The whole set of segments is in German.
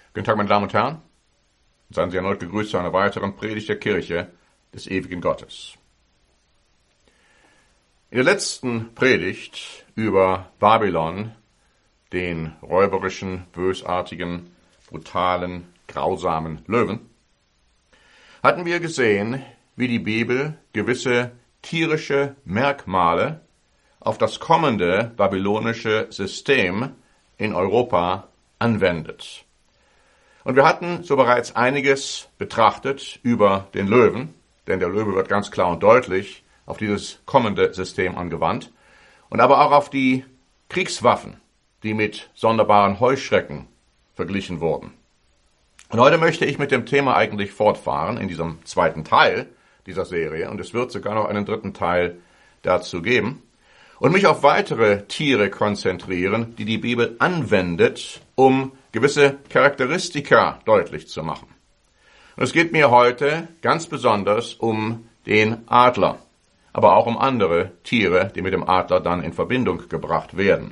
Guten Tag, meine Damen und Herren. Seien Sie erneut gegrüßt zu einer weiteren Predigt der Kirche des ewigen Gottes. In der letzten Predigt über Babylon, den räuberischen, bösartigen, brutalen, grausamen Löwen, hatten wir gesehen, wie die Bibel gewisse tierische Merkmale auf das kommende babylonische System in Europa anwendet. Und wir hatten so bereits einiges betrachtet über den Löwen, denn der Löwe wird ganz klar und deutlich auf dieses kommende System angewandt, und aber auch auf die Kriegswaffen, die mit sonderbaren Heuschrecken verglichen wurden. Und heute möchte ich mit dem Thema eigentlich fortfahren in diesem zweiten Teil dieser Serie, und es wird sogar noch einen dritten Teil dazu geben, und mich auf weitere Tiere konzentrieren, die die Bibel anwendet, um gewisse Charakteristika deutlich zu machen. Und es geht mir heute ganz besonders um den Adler, aber auch um andere Tiere, die mit dem Adler dann in Verbindung gebracht werden.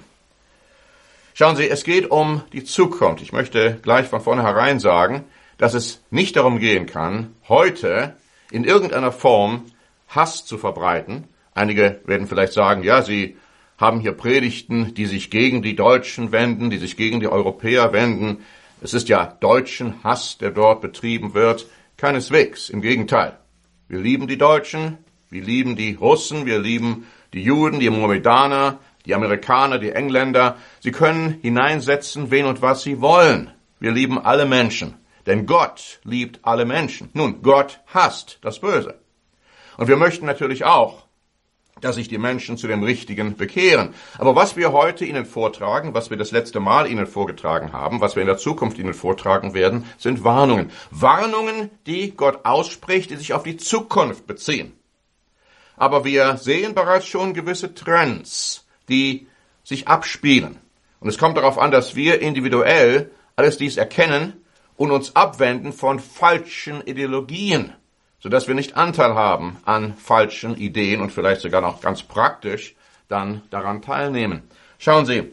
Schauen Sie, es geht um die Zukunft. Ich möchte gleich von vornherein sagen, dass es nicht darum gehen kann, heute in irgendeiner Form Hass zu verbreiten. Einige werden vielleicht sagen, ja, Sie haben hier Predigten, die sich gegen die Deutschen wenden, die sich gegen die Europäer wenden. Es ist ja deutschen Hass, der dort betrieben wird. Keineswegs, im Gegenteil. Wir lieben die Deutschen, wir lieben die Russen, wir lieben die Juden, die Mohammedaner, die Amerikaner, die Engländer. Sie können hineinsetzen, wen und was sie wollen. Wir lieben alle Menschen, denn Gott liebt alle Menschen. Nun, Gott hasst das Böse. Und wir möchten natürlich auch, dass sich die Menschen zu dem Richtigen bekehren. Aber was wir heute Ihnen vortragen, was wir das letzte Mal Ihnen vorgetragen haben, was wir in der Zukunft Ihnen vortragen werden, sind Warnungen. Warnungen, die Gott ausspricht, die sich auf die Zukunft beziehen. Aber wir sehen bereits schon gewisse Trends, die sich abspielen. Und es kommt darauf an, dass wir individuell alles dies erkennen und uns abwenden von falschen Ideologien, sodass wir nicht Anteil haben an falschen Ideen und vielleicht sogar noch ganz praktisch dann daran teilnehmen. Schauen Sie,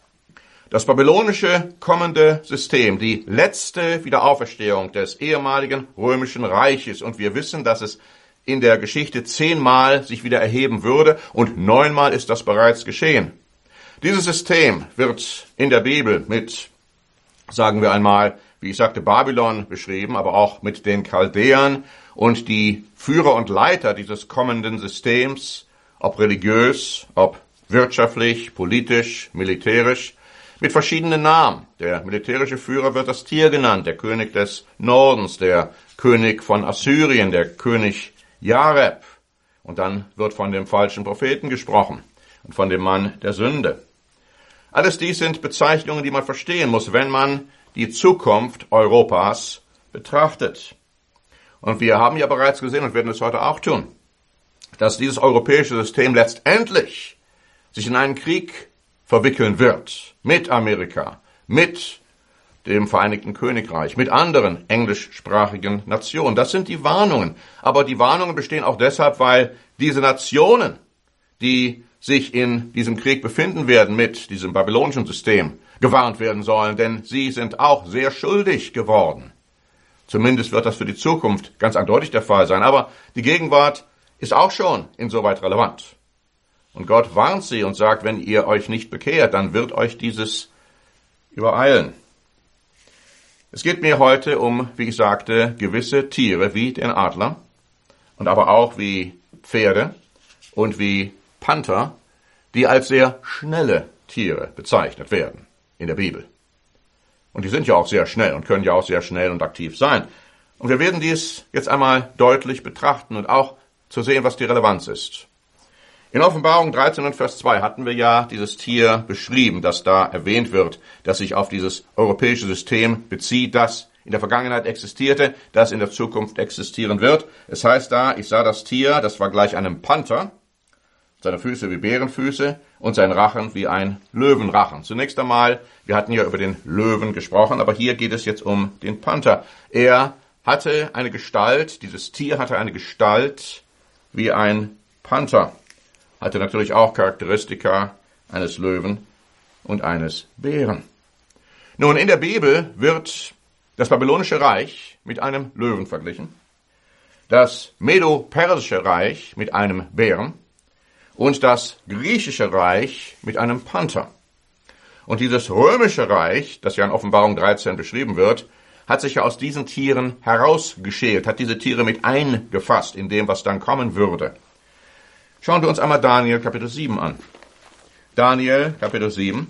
das babylonische kommende System, die letzte Wiederauferstehung des ehemaligen römischen Reiches, und wir wissen, dass es in der Geschichte 10-mal sich wieder erheben würde und 9-mal ist das bereits geschehen. Dieses System wird in der Bibel mit, sagen wir einmal, wie ich sagte, Babylon beschrieben, aber auch mit den Chaldäern, und die Führer und Leiter dieses kommenden Systems, ob religiös, ob wirtschaftlich, politisch, militärisch, mit verschiedenen Namen. Der militärische Führer wird das Tier genannt, der König des Nordens, der König von Assyrien, der König Jareb. Und dann wird von dem falschen Propheten gesprochen und von dem Mann der Sünde. Alles dies sind Bezeichnungen, die man verstehen muss, wenn man die Zukunft Europas betrachtet. Und wir haben ja bereits gesehen und werden es heute auch tun, dass dieses europäische System letztendlich sich in einen Krieg verwickeln wird mit Amerika, mit dem Vereinigten Königreich, mit anderen englischsprachigen Nationen. Das sind die Warnungen. Aber die Warnungen bestehen auch deshalb, weil diese Nationen, die sich in diesem Krieg befinden werden mit diesem babylonischen System, gewarnt werden sollen, denn sie sind auch sehr schuldig geworden. Zumindest wird das für die Zukunft ganz eindeutig der Fall sein. Aber die Gegenwart ist auch schon insoweit relevant. Und Gott warnt sie und sagt, wenn ihr euch nicht bekehrt, dann wird euch dieses übereilen. Es geht mir heute um, wie ich sagte, gewisse Tiere wie den Adler und aber auch wie Pferde und wie Panther, die als sehr schnelle Tiere bezeichnet werden in der Bibel. Und die sind ja auch sehr schnell und können ja auch sehr schnell und aktiv sein. Und wir werden dies jetzt einmal deutlich betrachten und auch zu sehen, was die Relevanz ist. In Offenbarung 13 und Vers 2 hatten wir ja dieses Tier beschrieben, das da erwähnt wird, das sich auf dieses europäische System bezieht, das in der Vergangenheit existierte, das in der Zukunft existieren wird. Es heißt da, ich sah das Tier, das war gleich einem Panther, seine Füße wie Bärenfüße und sein Rachen wie ein Löwenrachen. Zunächst einmal, wir hatten ja über den Löwen gesprochen, aber hier geht es jetzt um den Panther. Er hatte eine Gestalt, dieses Tier hatte eine Gestalt wie ein Panther. Hatte natürlich auch Charakteristika eines Löwen und eines Bären. Nun, in der Bibel wird das babylonische Reich mit einem Löwen verglichen, das Medo-Persische Reich mit einem Bären und das griechische Reich mit einem Panther. Und dieses römische Reich, das ja in Offenbarung 13 beschrieben wird, hat sich ja aus diesen Tieren herausgeschält, hat diese Tiere mit eingefasst in dem, was dann kommen würde. Schauen wir uns einmal Daniel Kapitel 7 an. Daniel Kapitel 7.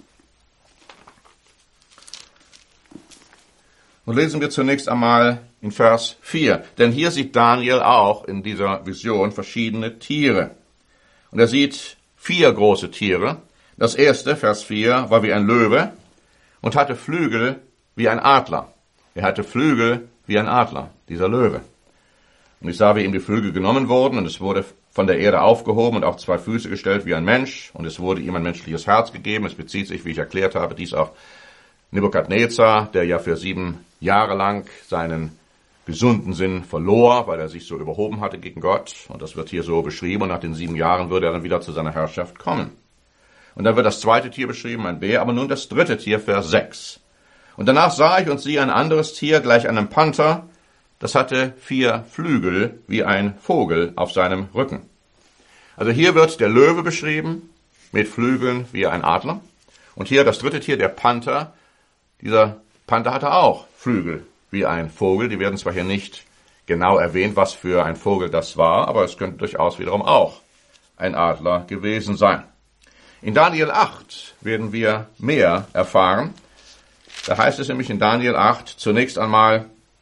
Und lesen wir zunächst einmal in Vers 4. Denn hier sieht Daniel auch in dieser Vision verschiedene Tiere. Und er sieht 4 große Tiere. Das erste, Vers 4, war wie ein Löwe und hatte Flügel wie ein Adler. Er hatte Flügel wie ein Adler, dieser Löwe. Und ich sah, wie ihm die Flügel genommen wurden, und es wurde von der Erde aufgehoben und auf 2 Füße gestellt wie ein Mensch, und es wurde ihm ein menschliches Herz gegeben. Es bezieht sich, wie ich erklärt habe, dies auf Nebukadnezar, der ja für 7 Jahre lang seinen gesunden Sinn verlor, weil er sich so überhoben hatte gegen Gott. Und das wird hier so beschrieben, und nach den 7 Jahren würde er dann wieder zu seiner Herrschaft kommen. Und dann wird das zweite Tier beschrieben, ein Bär, aber nun das dritte Tier, Vers 6. Und danach sah ich und siehe ein anderes Tier, gleich einem Panther, das hatte 4 Flügel wie ein Vogel auf seinem Rücken. Also hier wird der Löwe beschrieben, mit Flügeln wie ein Adler. Und hier das dritte Tier, der Panther. Dieser Panther hatte auch Flügel wie ein Vogel. Die werden zwar hier nicht genau erwähnt, was für ein Vogel das war, aber es könnte durchaus wiederum auch ein Adler gewesen sein. In Daniel 8 werden wir mehr erfahren. Da heißt es nämlich in Daniel 8 zunächst einmal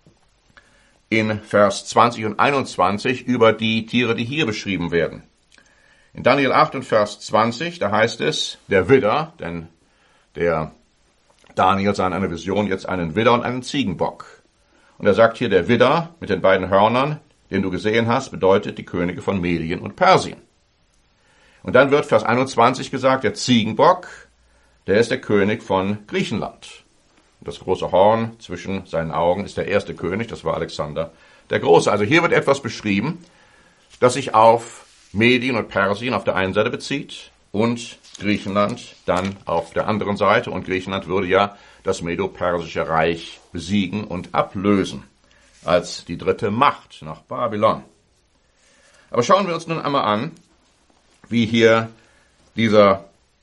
in Vers 20 und 21 über die Tiere, die hier beschrieben werden. In Daniel 8 und Vers 20, da heißt es, der Widder, denn der Daniel sah in einer Vision jetzt einen Widder und einen Ziegenbock. Und er sagt hier, der Widder mit den beiden Hörnern, den du gesehen hast, bedeutet die Könige von Medien und Persien. Und dann wird Vers 21 gesagt, der Ziegenbock, der ist der König von Griechenland. Und das große Horn zwischen seinen Augen ist der erste König, das war Alexander der Große. Also hier wird etwas beschrieben, das sich auf Medien und Persien auf der einen Seite bezieht und Griechenland dann auf der anderen Seite. Und Griechenland würde ja das Medo-Persische Reich besiegen und ablösen als die dritte Macht nach Babylon. Aber schauen wir uns nun einmal an, wie hier diese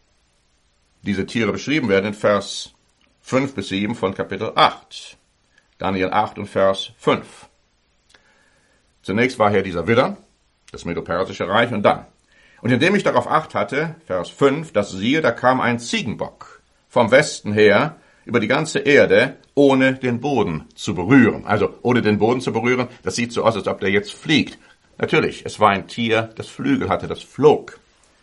Tiere beschrieben werden in Vers 5 bis 7 von Kapitel 8. Daniel 8 und Vers 5. Zunächst war hier dieser Widder, das Medo-Persische Reich, und dann. Und indem ich darauf Acht hatte, Vers 5, dass siehe, da kam ein Ziegenbock vom Westen her über die ganze Erde, ohne den Boden zu berühren. Also ohne den Boden zu berühren, das sieht so aus, als ob der jetzt fliegt. Natürlich, es war ein Tier, das Flügel hatte, das flog.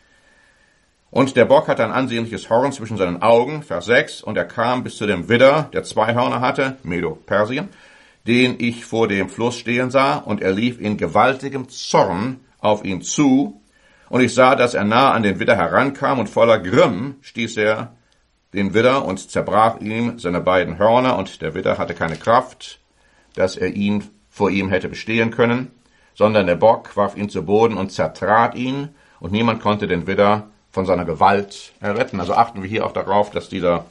Und der Bock hatte ein ansehnliches Horn zwischen seinen Augen, Vers 6, und er kam bis zu dem Widder, der 2 Hörner hatte, Medo-Persien, den ich vor dem Fluss stehen sah, und er lief in gewaltigem Zorn auf ihn zu, und ich sah, dass er nah an den Widder herankam, und voller Grimm stieß er den Widder und zerbrach ihm seine beiden Hörner, und der Widder hatte keine Kraft, dass er vor ihm hätte bestehen können, sondern der Bock warf ihn zu Boden und zertrat ihn, und niemand konnte den Widder von seiner Gewalt erretten. Also achten wir hier auch darauf, dass dieser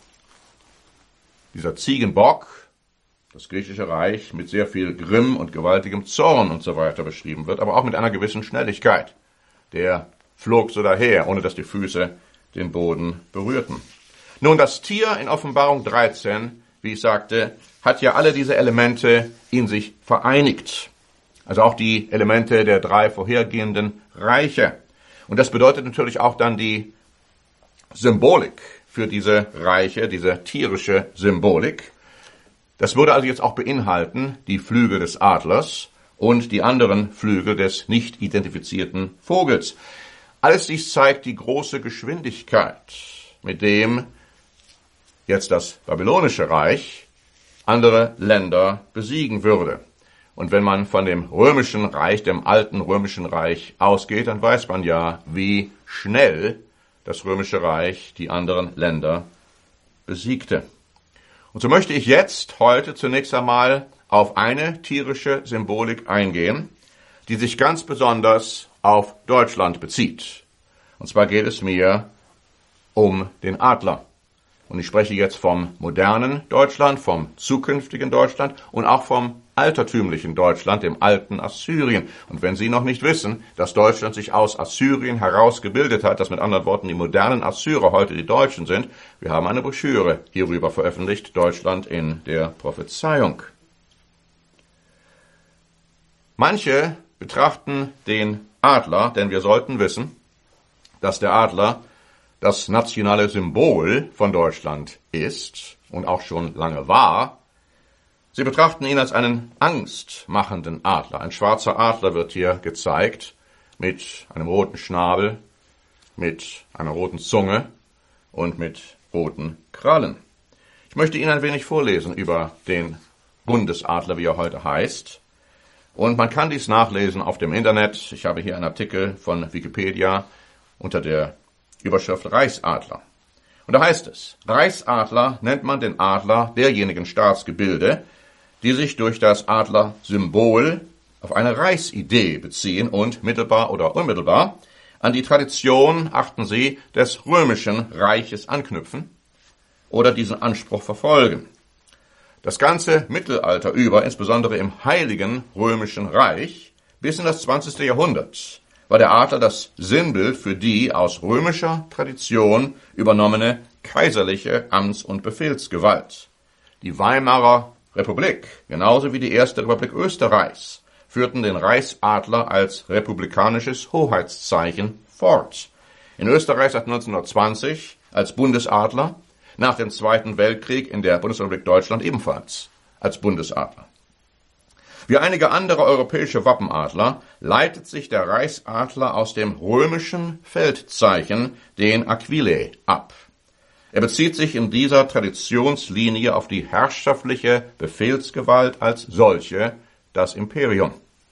Ziegenbock, das griechische Reich, mit sehr viel Grimm und gewaltigem Zorn und so weiter beschrieben wird, aber auch mit einer gewissen Schnelligkeit. Der flog so daher, ohne dass die Füße den Boden berührten. Nun, das Tier in Offenbarung 13, wie ich sagte, hat ja alle diese Elemente in sich vereinigt. Also auch die Elemente der 3 vorhergehenden Reiche. Und das bedeutet natürlich auch dann die Symbolik für diese Reiche, diese tierische Symbolik. Das würde also jetzt auch beinhalten die Flügel des Adlers und die anderen Flügel des nicht identifizierten Vogels. Alles dies zeigt die große Geschwindigkeit, mit dem jetzt das babylonische Reich andere Länder besiegen würde. Und wenn man von dem römischen Reich, dem alten römischen Reich ausgeht, dann weiß man ja, wie schnell das römische Reich die anderen Länder besiegte. Und so möchte ich jetzt heute zunächst einmal auf eine tierische Symbolik eingehen, die sich ganz besonders auf Deutschland bezieht. Und zwar geht es mir um den Adler. Und ich spreche jetzt vom modernen Deutschland, vom zukünftigen Deutschland und auch vom altertümlichen Deutschland, dem alten Assyrien. Und wenn Sie noch nicht wissen, dass Deutschland sich aus Assyrien herausgebildet hat, dass mit anderen Worten die modernen Assyrer heute die Deutschen sind, wir haben eine Broschüre hierüber veröffentlicht, Deutschland in der Prophezeiung. Manche betrachten den Adler, denn wir sollten wissen, dass der Adler das nationale Symbol von Deutschland ist und auch schon lange war. Sie betrachten ihn als einen angstmachenden Adler. Ein schwarzer Adler wird hier gezeigt mit einem roten Schnabel, mit einer roten Zunge und mit roten Krallen. Ich möchte Ihnen ein wenig vorlesen über den Bundesadler, wie er heute heißt. Und man kann dies nachlesen auf dem Internet. Ich habe hier einen Artikel von Wikipedia unter der Überschrift Reichsadler. Und da heißt es, Reichsadler nennt man den Adler derjenigen Staatsgebilde, die sich durch das Adlersymbol auf eine Reichsidee beziehen und mittelbar oder unmittelbar an die Tradition, achten Sie, des römischen Reiches anknüpfen oder diesen Anspruch verfolgen. Das ganze Mittelalter über, insbesondere im Heiligen Römischen Reich, bis in das 20. Jahrhundert, war der Adler das Sinnbild für die aus römischer Tradition übernommene kaiserliche Amts- und Befehlsgewalt. Die Weimarer Republik, genauso wie die Erste Republik Österreichs, führten den Reichsadler als republikanisches Hoheitszeichen fort. In Österreich seit 1920 als Bundesadler, nach dem Zweiten Weltkrieg in der Bundesrepublik Deutschland ebenfalls als Bundesadler. Wie einige andere europäische Wappenadler leitet sich der Reichsadler aus dem römischen Feldzeichen, den Aquilae, ab. Er bezieht sich in dieser Traditionslinie auf die herrschaftliche Befehlsgewalt als solche, das Imperium.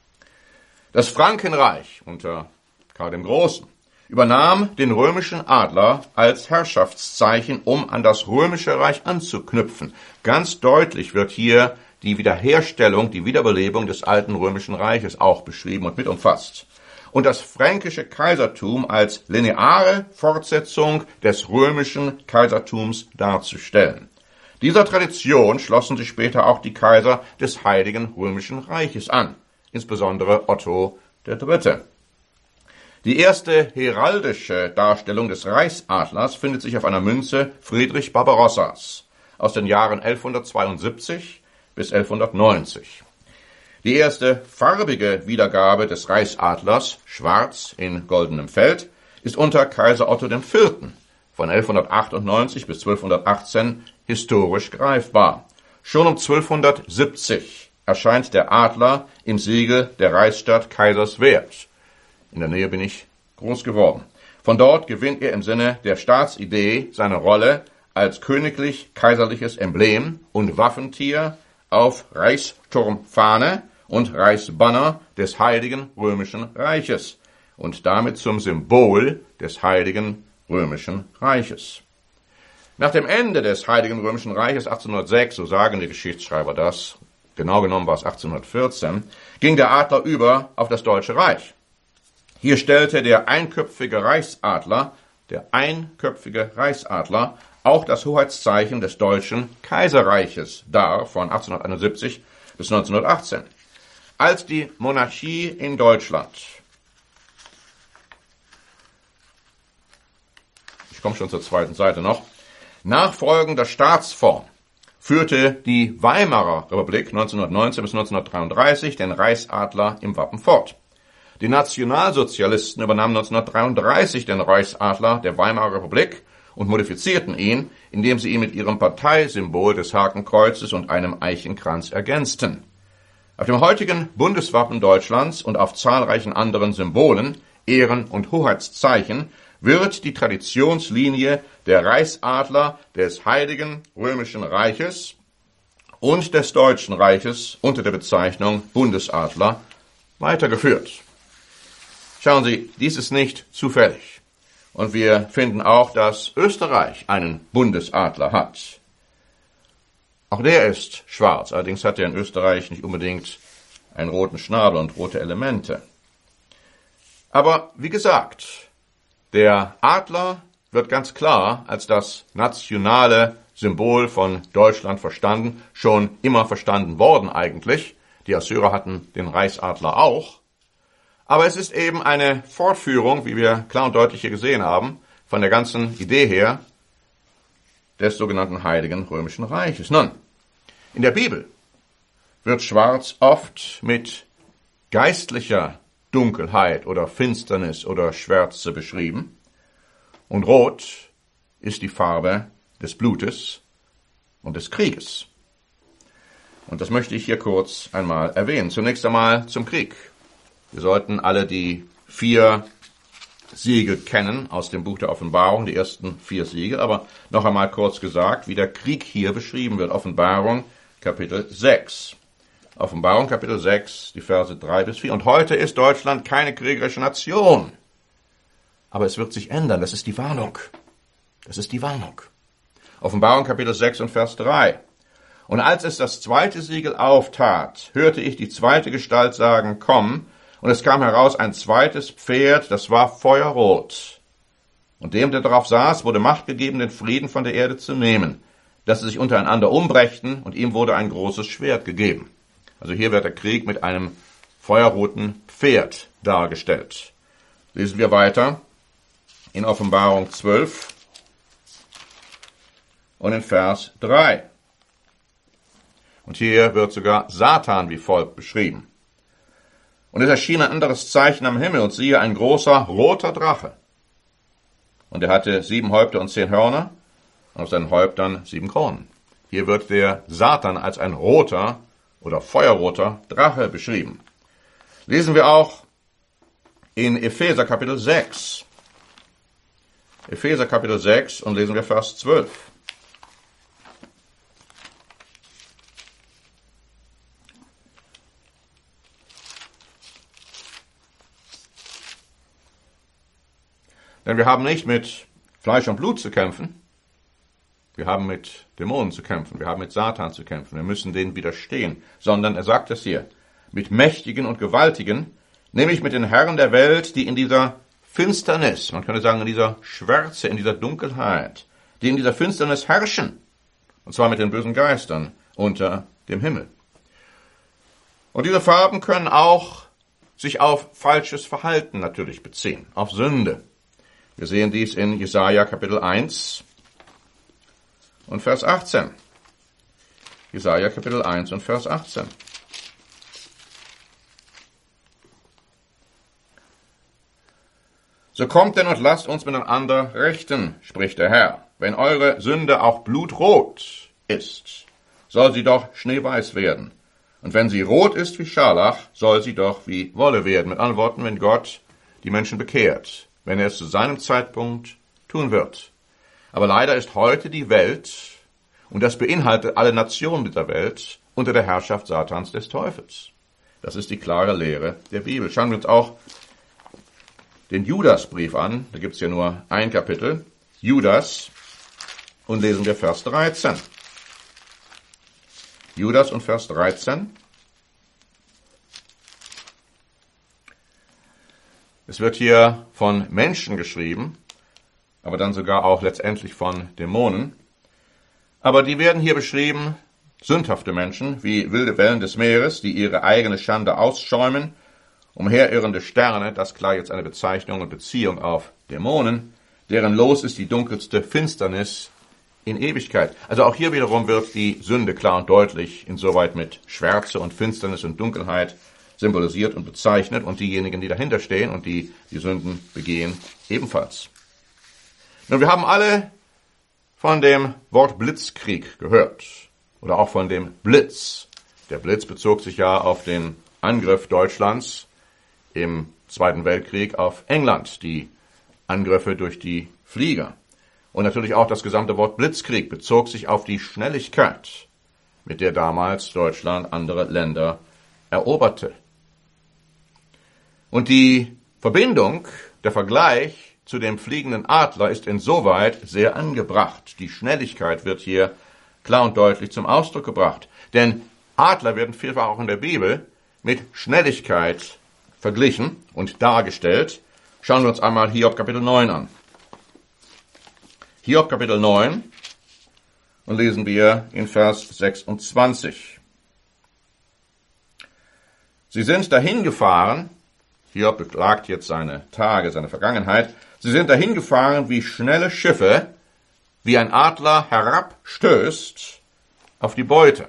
Das Frankenreich unter Karl dem Großen übernahm den römischen Adler als Herrschaftszeichen, um an das römische Reich anzuknüpfen. Ganz deutlich wird hier die Wiederherstellung, die Wiederbelebung des alten römischen Reiches auch beschrieben und mit umfasst. Und das fränkische Kaisertum als lineare Fortsetzung des römischen Kaisertums darzustellen. Dieser Tradition schlossen sich später auch die Kaiser des Heiligen Römischen Reiches an, insbesondere Otto III. Die erste heraldische Darstellung des Reichsadlers findet sich auf einer Münze Friedrich Barbarossas aus den Jahren 1172 bis 1190. Die erste farbige Wiedergabe des Reichsadlers, schwarz in goldenem Feld, ist unter Kaiser Otto IV. Von 1198 bis 1218 historisch greifbar. Schon um 1270 erscheint der Adler im Siegel der Reichsstadt Kaiserswerth. In der Nähe bin ich groß geworden. Von dort gewinnt er im Sinne der Staatsidee seine Rolle als königlich-kaiserliches Emblem und Waffentier auf Reichsturmfahne und Reichsbanner des Heiligen Römischen Reiches und damit zum Symbol des Heiligen Römischen Reiches. Nach dem Ende des Heiligen Römischen Reiches 1806, so sagen die Geschichtsschreiber das, genau genommen war es 1814, ging der Adler über auf das Deutsche Reich. Hier stellte der einköpfige Reichsadler auch das Hoheitszeichen des Deutschen Kaiserreiches dar von 1871 bis 1918. Als die Monarchie in Deutschland, ich komme schon zur zweiten Seite noch, nachfolgender Staatsform führte die Weimarer Republik 1919 bis 1933 den Reichsadler im Wappen fort. Die Nationalsozialisten übernahmen 1933 den Reichsadler der Weimarer Republik und modifizierten ihn, indem sie ihn mit ihrem Parteisymbol des Hakenkreuzes und einem Eichenkranz ergänzten. Auf dem heutigen Bundeswappen Deutschlands und auf zahlreichen anderen Symbolen, Ehren- und Hoheitszeichen wird die Traditionslinie der Reichsadler des Heiligen Römischen Reiches und des Deutschen Reiches unter der Bezeichnung Bundesadler weitergeführt. Schauen Sie, dies ist nicht zufällig. Und wir finden auch, dass Österreich einen Bundesadler hat. Auch der ist schwarz, allerdings hat er in Österreich nicht unbedingt einen roten Schnabel und rote Elemente. Aber wie gesagt, der Adler wird ganz klar als das nationale Symbol von Deutschland verstanden, schon immer verstanden worden eigentlich. Die Assyrer hatten den Reichsadler auch. Aber es ist eben eine Fortführung, wie wir klar und deutlich hier gesehen haben, von der ganzen Idee her des sogenannten Heiligen Römischen Reiches. Nun, in der Bibel wird Schwarz oft mit geistlicher Dunkelheit oder Finsternis oder Schwärze beschrieben. Und Rot ist die Farbe des Blutes und des Krieges. Und das möchte ich hier kurz einmal erwähnen. Zunächst einmal zum Krieg. Wir sollten alle die 4 Siegel kennen aus dem Buch der Offenbarung, die ersten 4 Siegel. Aber noch einmal kurz gesagt, wie der Krieg hier beschrieben wird. Offenbarung Kapitel 6. Offenbarung Kapitel 6, die Verse 3 bis 4. Und heute ist Deutschland keine kriegerische Nation. Aber es wird sich ändern. Das ist die Warnung. Das ist die Warnung. Offenbarung Kapitel 6 und Vers 3. Und als es das 2. Siegel auftat, hörte ich die 2. Gestalt sagen, komm. Und es kam heraus ein 2. Pferd, das war feuerrot. Und dem, der darauf saß, wurde Macht gegeben, den Frieden von der Erde zu nehmen, dass sie sich untereinander umbrächten, und ihm wurde ein großes Schwert gegeben. Also hier wird der Krieg mit einem feuerroten Pferd dargestellt. Lesen wir weiter in Offenbarung 12 und in Vers 3. Und hier wird sogar Satan wie folgt beschrieben. Und es erschien ein anderes Zeichen am Himmel, und siehe, ein großer roter Drache. Und er hatte 7 Häupter und 10 Hörner, und auf seinen Häuptern 7 Kronen. Hier wird der Satan als ein roter oder feuerroter Drache beschrieben. Lesen wir auch in Epheser Kapitel 6. Epheser Kapitel 6 und lesen wir Vers 12. Denn wir haben nicht mit Fleisch und Blut zu kämpfen. Wir haben mit Dämonen zu kämpfen. Wir haben mit Satan zu kämpfen. Wir müssen denen widerstehen. Sondern er sagt es hier, mit Mächtigen und Gewaltigen, nämlich mit den Herren der Welt, die in dieser Finsternis, man könnte sagen in dieser Schwärze, in dieser Dunkelheit, die in dieser Finsternis herrschen. Und zwar mit den bösen Geistern unter dem Himmel. Und diese Farben können auch sich auf falsches Verhalten natürlich beziehen, auf Sünde. Wir sehen dies in Jesaja Kapitel 1 und Vers 18. Jesaja Kapitel 1 und Vers 18. So kommt denn und lasst uns miteinander rechten, spricht der Herr. Wenn eure Sünde auch blutrot ist, soll sie doch schneeweiß werden. Und wenn sie rot ist wie Scharlach, soll sie doch wie Wolle werden. Mit anderen Worten, wenn Gott die Menschen bekehrt, wenn er es zu seinem Zeitpunkt tun wird. Aber leider ist heute die Welt, und das beinhaltet alle Nationen dieser Welt, unter der Herrschaft Satans des Teufels. Das ist die klare Lehre der Bibel. Schauen wir uns auch den Judasbrief an. Da gibt es ja nur ein Kapitel. Judas, und lesen wir Vers 13. Judas und Vers 13. Es wird hier von Menschen geschrieben, aber dann sogar auch letztendlich von Dämonen. Aber die werden hier beschrieben, sündhafte Menschen, wie wilde Wellen des Meeres, die ihre eigene Schande ausschäumen, umherirrende Sterne, das klar jetzt eine Bezeichnung und Beziehung auf Dämonen, deren Los ist die dunkelste Finsternis in Ewigkeit. Also auch hier wiederum wird die Sünde klar und deutlich insoweit mit Schwärze und Finsternis und Dunkelheit symbolisiert und bezeichnet, und diejenigen, die dahinter stehen und die Sünden begehen, ebenfalls. Nun, wir haben alle von dem Wort Blitzkrieg gehört oder auch von dem Blitz. Der Blitz bezog sich ja auf den Angriff Deutschlands im Zweiten Weltkrieg auf England, die Angriffe durch die Flieger. Und natürlich auch das gesamte Wort Blitzkrieg bezog sich auf die Schnelligkeit, mit der damals Deutschland andere Länder eroberte. Und die Verbindung, der Vergleich zu dem fliegenden Adler ist insoweit sehr angebracht. Die Schnelligkeit wird hier klar und deutlich zum Ausdruck gebracht. Denn Adler werden vielfach auch in der Bibel mit Schnelligkeit verglichen und dargestellt. Schauen wir uns einmal Hiob Kapitel 9 an. Hiob Kapitel 9 und lesen wir in Vers 26. Sie sind dahin gefahren, Hiob beklagt jetzt seine Tage, seine Vergangenheit, sie sind dahin gefahren wie schnelle Schiffe, wie ein Adler herabstößt auf die Beute.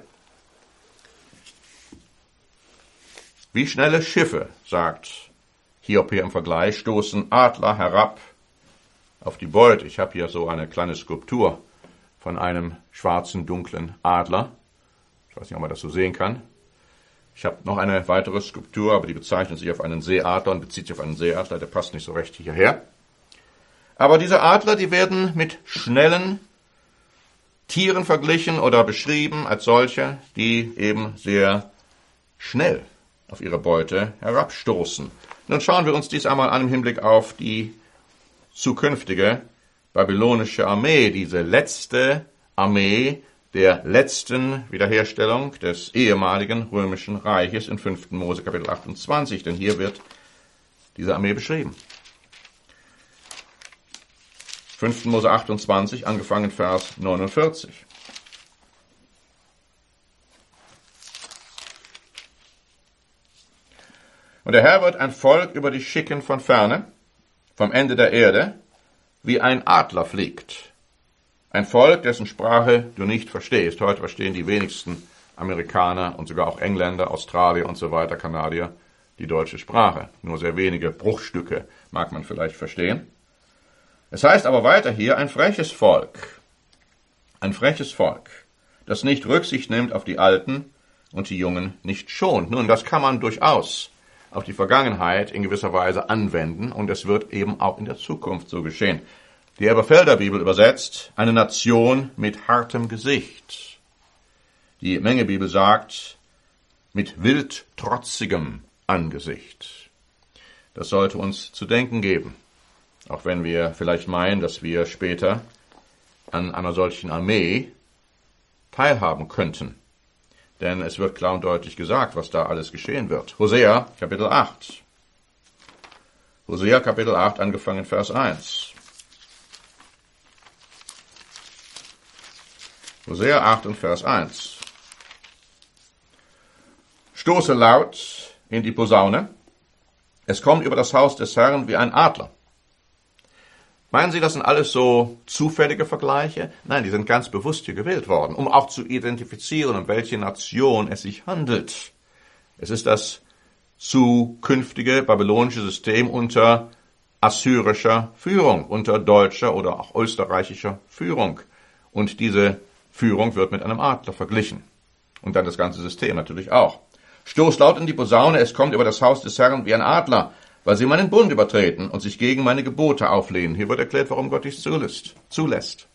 Wie schnelle Schiffe, sagt Hiob hier im Vergleich, stoßen Adler herab auf die Beute. Ich habe hier so eine kleine Skulptur von einem schwarzen, dunklen Adler. Ich weiß nicht, ob man das so sehen kann. Ich habe noch eine weitere Skulptur, aber die bezeichnet sich auf einen Seeadler und bezieht sich auf einen Seeadler, der passt nicht so recht hierher. Aber diese Adler, die werden mit schnellen Tieren verglichen oder beschrieben als solche, die eben sehr schnell auf ihre Beute herabstoßen. Nun schauen wir uns dies einmal an im Hinblick auf die zukünftige babylonische Armee, diese letzte Armee der letzten Wiederherstellung des ehemaligen römischen Reiches in 5. Mose Kapitel 28, denn hier wird diese Armee beschrieben. 5. Mose 28, angefangen Vers 49. Und der Herr wird ein Volk über dich schicken von ferne, vom Ende der Erde, wie ein Adler fliegt. Ein Volk, dessen Sprache du nicht verstehst. Heute verstehen die wenigsten Amerikaner und sogar auch Engländer, Australier und so weiter, Kanadier, die deutsche Sprache. Nur sehr wenige Bruchstücke mag man vielleicht verstehen. Es heißt aber weiter hier, ein freches Volk, das nicht Rücksicht nimmt auf die Alten und die Jungen nicht schont. Nun, das kann man durchaus auf die Vergangenheit in gewisser Weise anwenden und es wird eben auch in der Zukunft so geschehen. Die Elberfelder Bibel übersetzt, eine Nation mit hartem Gesicht. Die Mengebibel sagt, mit wildtrotzigem Angesicht. Das sollte uns zu denken geben, auch wenn wir vielleicht meinen, dass wir später an einer solchen Armee teilhaben könnten. Denn es wird klar und deutlich gesagt, was da alles geschehen wird. Hosea, Kapitel 8. Hosea, Kapitel 8, angefangen Vers 1. Hosea 8 und Vers 1. Stoße laut in die Posaune. Es kommt über das Haus des Herrn wie ein Adler. Meinen Sie, das sind alles so zufällige Vergleiche? Nein, die sind ganz bewusst hier gewählt worden, um auch zu identifizieren, um welche Nation es sich handelt. Es ist das zukünftige babylonische System unter assyrischer Führung, unter deutscher oder auch österreichischer Führung. Und diese Führung wird mit einem Adler verglichen. Und dann das ganze System natürlich auch. Stoß laut in die Posaune, es kommt über das Haus des Herrn wie ein Adler, weil sie meinen Bund übertreten und sich gegen meine Gebote auflehnen. Hier wird erklärt, warum Gott dies zulässt.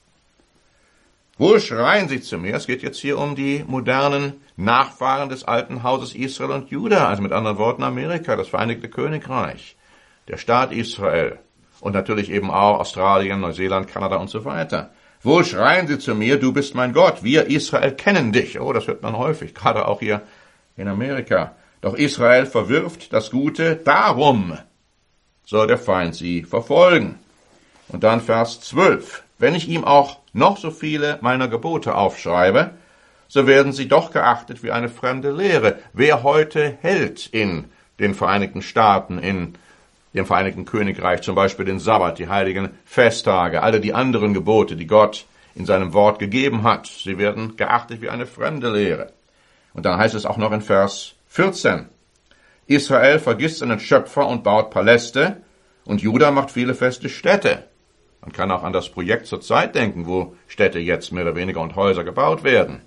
Wohl schreien sie zu mir, es geht jetzt hier um die modernen Nachfahren des alten Hauses Israel und Juda, also mit anderen Worten Amerika, das Vereinigte Königreich, der Staat Israel und natürlich eben auch Australien, Neuseeland, Kanada und so weiter. Wohl schreien sie zu mir, du bist mein Gott, wir Israel kennen dich. Oh, das hört man häufig, gerade auch hier in Amerika. Doch Israel verwirft das Gute, darum soll der Feind sie verfolgen. Und dann Vers 12. Wenn ich ihm auch noch so viele meiner Gebote aufschreibe, so werden sie doch geachtet wie eine fremde Lehre. Wer heute hält in den Vereinigten Staaten, in dem Vereinigten Königreich, zum Beispiel den Sabbat, die heiligen Festtage, alle die anderen Gebote, die Gott in seinem Wort gegeben hat, sie werden geachtet wie eine fremde Lehre. Und dann heißt es auch noch in Vers 14. Israel vergisst seinen Schöpfer und baut Paläste und Juda macht viele feste Städte. Man kann auch an das Projekt zur Zeit denken, wo Städte jetzt mehr oder weniger und Häuser gebaut werden.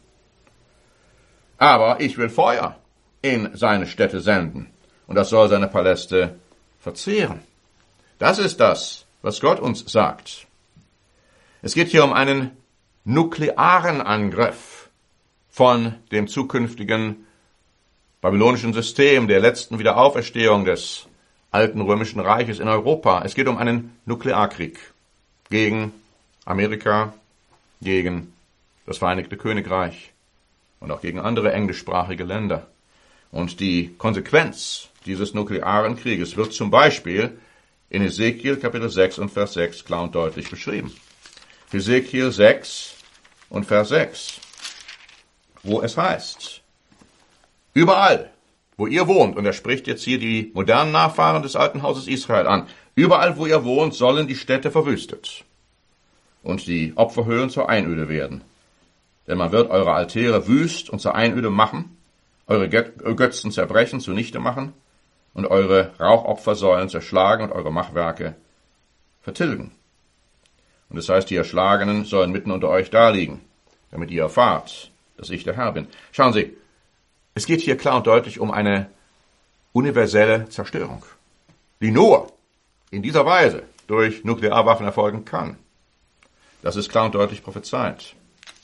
Aber ich will Feuer in seine Städte senden und das soll seine Paläste verzehren. Das ist das, was Gott uns sagt. Es geht hier um einen nuklearen Angriff von dem zukünftigen babylonischen System, der letzten Wiederauferstehung des alten römischen Reiches in Europa. Es geht um einen Nuklearkrieg gegen Amerika, gegen das Vereinigte Königreich und auch gegen andere englischsprachige Länder. Und die Konsequenz dieses nuklearen Krieges wird zum Beispiel in Ezekiel Kapitel 6 und Vers 6 klar und deutlich beschrieben. Hesekiel 6 und Vers 6, wo es heißt, überall, wo ihr wohnt, und er spricht jetzt hier die modernen Nachfahren des alten Hauses Israel an, überall, wo ihr wohnt, sollen die Städte verwüstet und die Opferhöhlen zur Einöde werden. Denn man wird eure Altäre wüst und zur Einöde machen, eure Götzen zerbrechen, zunichte machen und eure Rauchopfersäulen zerschlagen und eure Machwerke vertilgen. Und das heißt, die Erschlagenen sollen mitten unter euch daliegen, damit ihr erfahrt, dass ich der Herr bin. Schauen Sie, es geht hier klar und deutlich um eine universelle Zerstörung, die nur in dieser Weise durch Nuklearwaffen erfolgen kann. Das ist klar und deutlich prophezeit.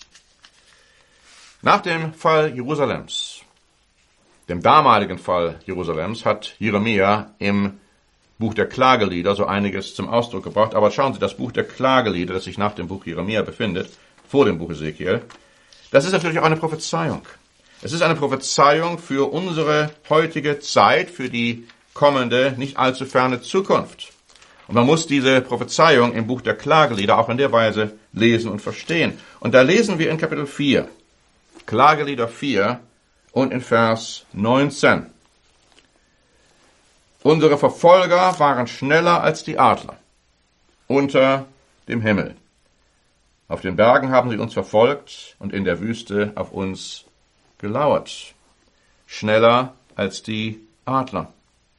Nach dem Fall Jerusalems, dem damaligen Fall Jerusalems, hat Jeremia im Buch der Klagelieder so einiges zum Ausdruck gebracht. Aber schauen Sie, das Buch der Klagelieder, das sich nach dem Buch Jeremia befindet, vor dem Buch Hesekiel, das ist natürlich auch eine Prophezeiung. Es ist eine Prophezeiung für unsere heutige Zeit, für die kommende, nicht allzu ferne Zukunft. Und man muss diese Prophezeiung im Buch der Klagelieder auch in der Weise lesen und verstehen. Und da lesen wir in Kapitel 4, Klagelieder 4 und in Vers 19. Unsere Verfolger waren schneller als die Adler unter dem Himmel. Auf den Bergen haben sie uns verfolgt und in der Wüste auf uns gelauert. Schneller als die Adler.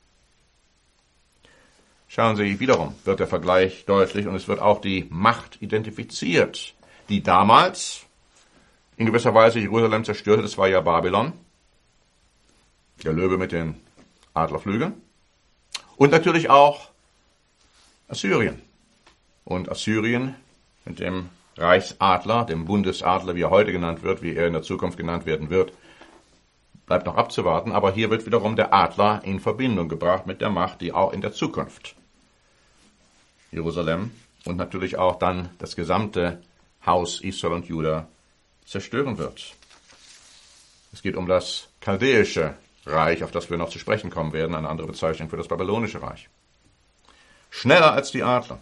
Schauen Sie, wiederum wird der Vergleich deutlich und es wird auch die Macht identifiziert, die damals in gewisser Weise Jerusalem zerstörte. Das war ja Babylon, der Löwe mit den Adlerflügeln. Und natürlich auch Assyrien. Und Assyrien mit dem Reichsadler, dem Bundesadler, wie er heute genannt wird, wie er in der Zukunft genannt werden wird, bleibt noch abzuwarten. Aber hier wird wiederum der Adler in Verbindung gebracht mit der Macht, die auch in der Zukunft Jerusalem und natürlich auch dann das gesamte Haus Israel und Juda zerstören wird. Es geht um das chaldäische Reich, auf das wir noch zu sprechen kommen werden, eine andere Bezeichnung für das babylonische Reich. Schneller als die Adler.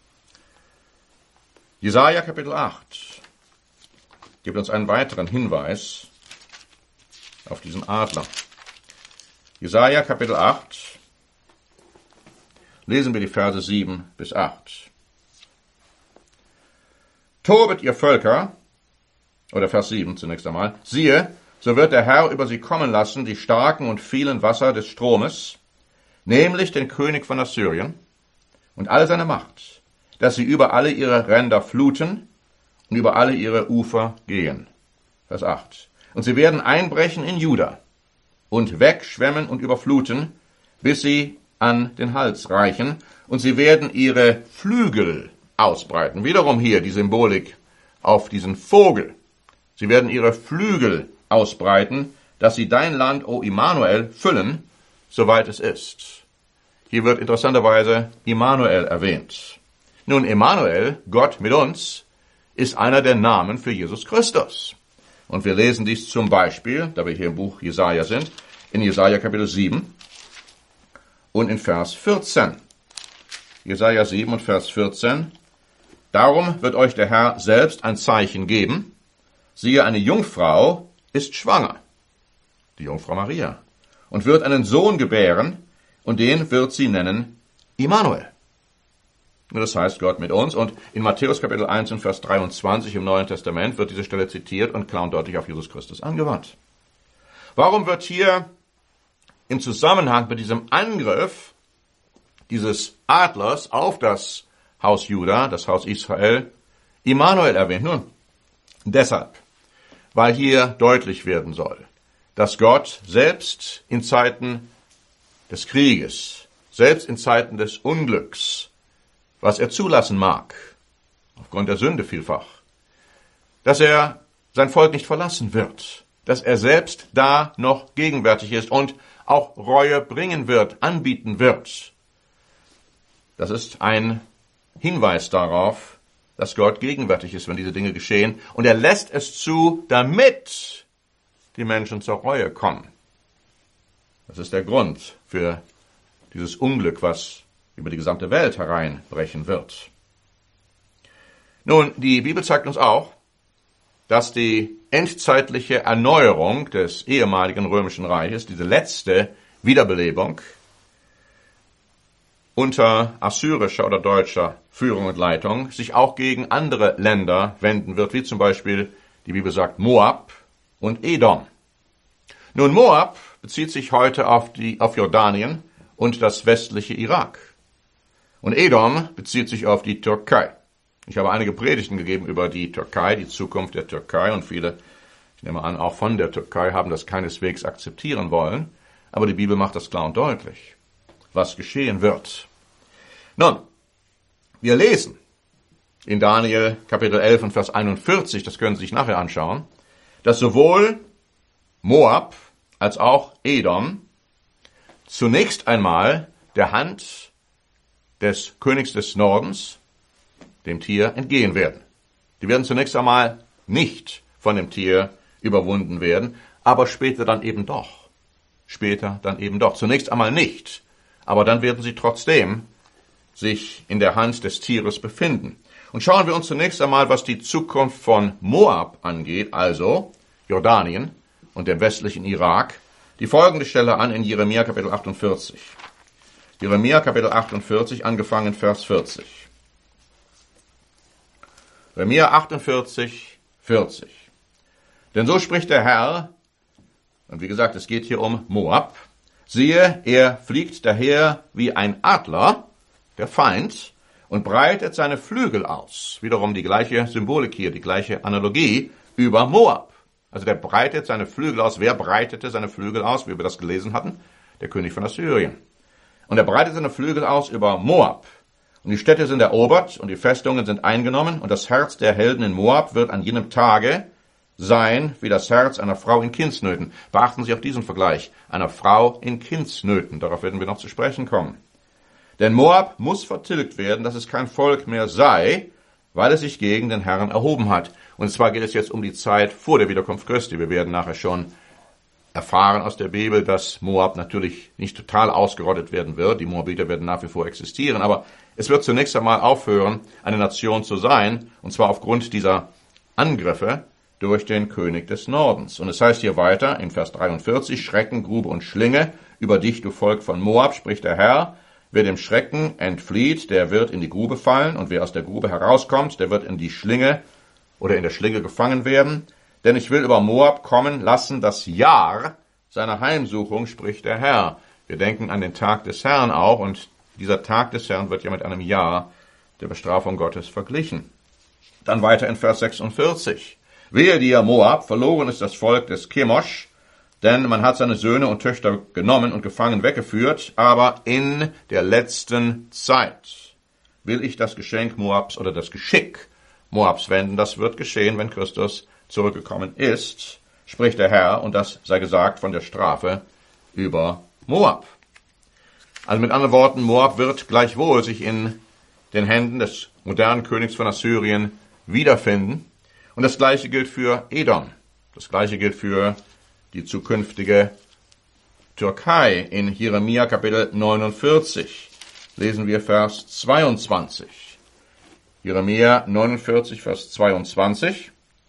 Jesaja Kapitel 8 gibt uns einen weiteren Hinweis auf diesen Adler. Jesaja Kapitel 8, lesen wir die Verse 7 bis 8. Tobet ihr Völker, oder Vers 7 zunächst einmal, siehe, so wird der Herr über sie kommen lassen, die starken und vielen Wasser des Stromes, nämlich den König von Assyrien und all seine Macht, dass sie über alle ihre Ränder fluten und über alle ihre Ufer gehen. Vers 8. Und sie werden einbrechen in Juda und wegschwemmen und überfluten, bis sie an den Hals reichen, und sie werden ihre Flügel ausbreiten. Wiederum hier die Symbolik auf diesen Vogel. Sie werden ihre Flügel ausbreiten, dass sie dein Land, o Immanuel, füllen, soweit es ist. Hier wird interessanterweise Immanuel erwähnt. Nun, Immanuel, Gott mit uns, ist einer der Namen für Jesus Christus. Und wir lesen dies zum Beispiel, da wir hier im Buch Jesaja sind, in Jesaja Kapitel 7 und in Vers 14. Jesaja 7 und Vers 14. Darum wird euch der Herr selbst ein Zeichen geben. Siehe, eine Jungfrau ist schwanger, die Jungfrau Maria, und wird einen Sohn gebären, und den wird sie nennen Immanuel. Und das heißt Gott mit uns. Und in Matthäus Kapitel 1 und Vers 23 im Neuen Testament wird diese Stelle zitiert und klar und deutlich auf Jesus Christus angewandt. Warum wird hier im Zusammenhang mit diesem Angriff dieses Adlers auf das Haus Juda, das Haus Israel, Immanuel erwähnt? Nun, deshalb, weil hier deutlich werden soll, dass Gott selbst in Zeiten des Krieges, selbst in Zeiten des Unglücks, was er zulassen mag, aufgrund der Sünde vielfach, dass er sein Volk nicht verlassen wird, dass er selbst da noch gegenwärtig ist und auch Reue bringen wird, anbieten wird. Das ist ein Hinweis darauf, dass Gott gegenwärtig ist, wenn diese Dinge geschehen, und er lässt es zu, damit die Menschen zur Reue kommen. Das ist der Grund für dieses Unglück, was über die gesamte Welt hereinbrechen wird. Nun, die Bibel zeigt uns auch, dass die endzeitliche Erneuerung des ehemaligen römischen Reiches, diese letzte Wiederbelebung, unter assyrischer oder deutscher Führung und Leitung sich auch gegen andere Länder wenden wird, wie zum Beispiel, die Bibel sagt, Moab und Edom. Nun, Moab bezieht sich heute auf Jordanien und das westliche Irak. Und Edom bezieht sich auf die Türkei. Ich habe einige Predigten gegeben über die Türkei, die Zukunft der Türkei, und viele, ich nehme an, auch von der Türkei, haben das keineswegs akzeptieren wollen. Aber die Bibel macht das klar und deutlich, was geschehen wird. Nun, wir lesen in Daniel Kapitel 11 und Vers 41, das können Sie sich nachher anschauen, dass sowohl Moab als auch Edom zunächst einmal der Hand des Königs des Nordens, dem Tier, entgehen werden. Die werden zunächst einmal nicht von dem Tier überwunden werden, aber später dann eben doch. Zunächst einmal nicht, aber dann werden sie trotzdem sich in der Hand des Tieres befinden. Und schauen wir uns zunächst einmal, was die Zukunft von Moab angeht, also Jordanien und dem westlichen Irak, die folgende Stelle an in Jeremia Kapitel 48. Jeremia Kapitel 48, angefangen Vers 40. Jeremia 48, 40. Denn so spricht der Herr, und wie gesagt, es geht hier um Moab, siehe, er fliegt daher wie ein Adler, der Feind, und breitet seine Flügel aus. Wiederum die gleiche Symbolik hier, die gleiche Analogie über Moab. Also der breitet seine Flügel aus. Wer breitete seine Flügel aus, wie wir das gelesen hatten? Der König von Assyrien. Und er breitet seine Flügel aus über Moab. Und die Städte sind erobert und die Festungen sind eingenommen. Und das Herz der Helden in Moab wird an jenem Tage sein wie das Herz einer Frau in Kindsnöten. Beachten Sie auch diesen Vergleich. Einer Frau in Kindsnöten. Darauf werden wir noch zu sprechen kommen. Denn Moab muss vertilgt werden, dass es kein Volk mehr sei, weil es sich gegen den Herrn erhoben hat. Und zwar geht es jetzt um die Zeit vor der Wiederkunft Christi. Wir werden nachher schon erfahren aus der Bibel, dass Moab natürlich nicht total ausgerottet werden wird. Die Moabiter werden nach wie vor existieren. Aber es wird zunächst einmal aufhören, eine Nation zu sein. Und zwar aufgrund dieser Angriffe durch den König des Nordens. Und es heißt hier weiter in Vers 43, Schrecken, Grube und Schlinge, über dich, du Volk von Moab, spricht der Herr. Wer dem Schrecken entflieht, der wird in die Grube fallen, und wer aus der Grube herauskommt, der wird in die Schlinge oder in der Schlinge gefangen werden. Denn ich will über Moab kommen lassen das Jahr seiner Heimsuchung, spricht der Herr. Wir denken an den Tag des Herrn auch, und dieser Tag des Herrn wird ja mit einem Jahr der Bestrafung Gottes verglichen. Dann weiter in Vers 46. Wehe dir, Moab, verloren ist das Volk des Chemosh, denn man hat seine Söhne und Töchter genommen und gefangen weggeführt, aber in der letzten Zeit will ich das Geschenk Moabs oder das Geschick Moabs wenden. Das wird geschehen, wenn Christus zurückgekommen ist, spricht der Herr, und das sei gesagt von der Strafe über Moab. Also mit anderen Worten, Moab wird gleichwohl sich in den Händen des modernen Königs von Assyrien wiederfinden. Und das Gleiche gilt für Edom. Das Gleiche gilt für die zukünftige Türkei. In Jeremia Kapitel 49 lesen wir Vers 22. Jeremia 49, Vers 22.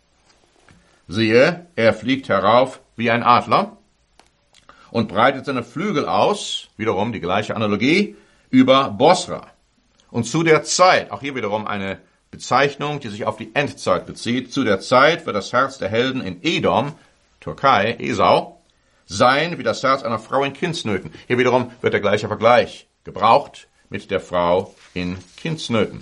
Siehe, er fliegt herauf wie ein Adler und breitet seine Flügel aus, wiederum die gleiche Analogie, über Bosra. Und zu der Zeit, auch hier wiederum eine Bezeichnung, die sich auf die Endzeit bezieht, zu der Zeit wird das Herz der Helden in Edom, Türkei, Esau, sein wie das Herz einer Frau in Kindsnöten. Hier wiederum wird der gleiche Vergleich gebraucht mit der Frau in Kindsnöten.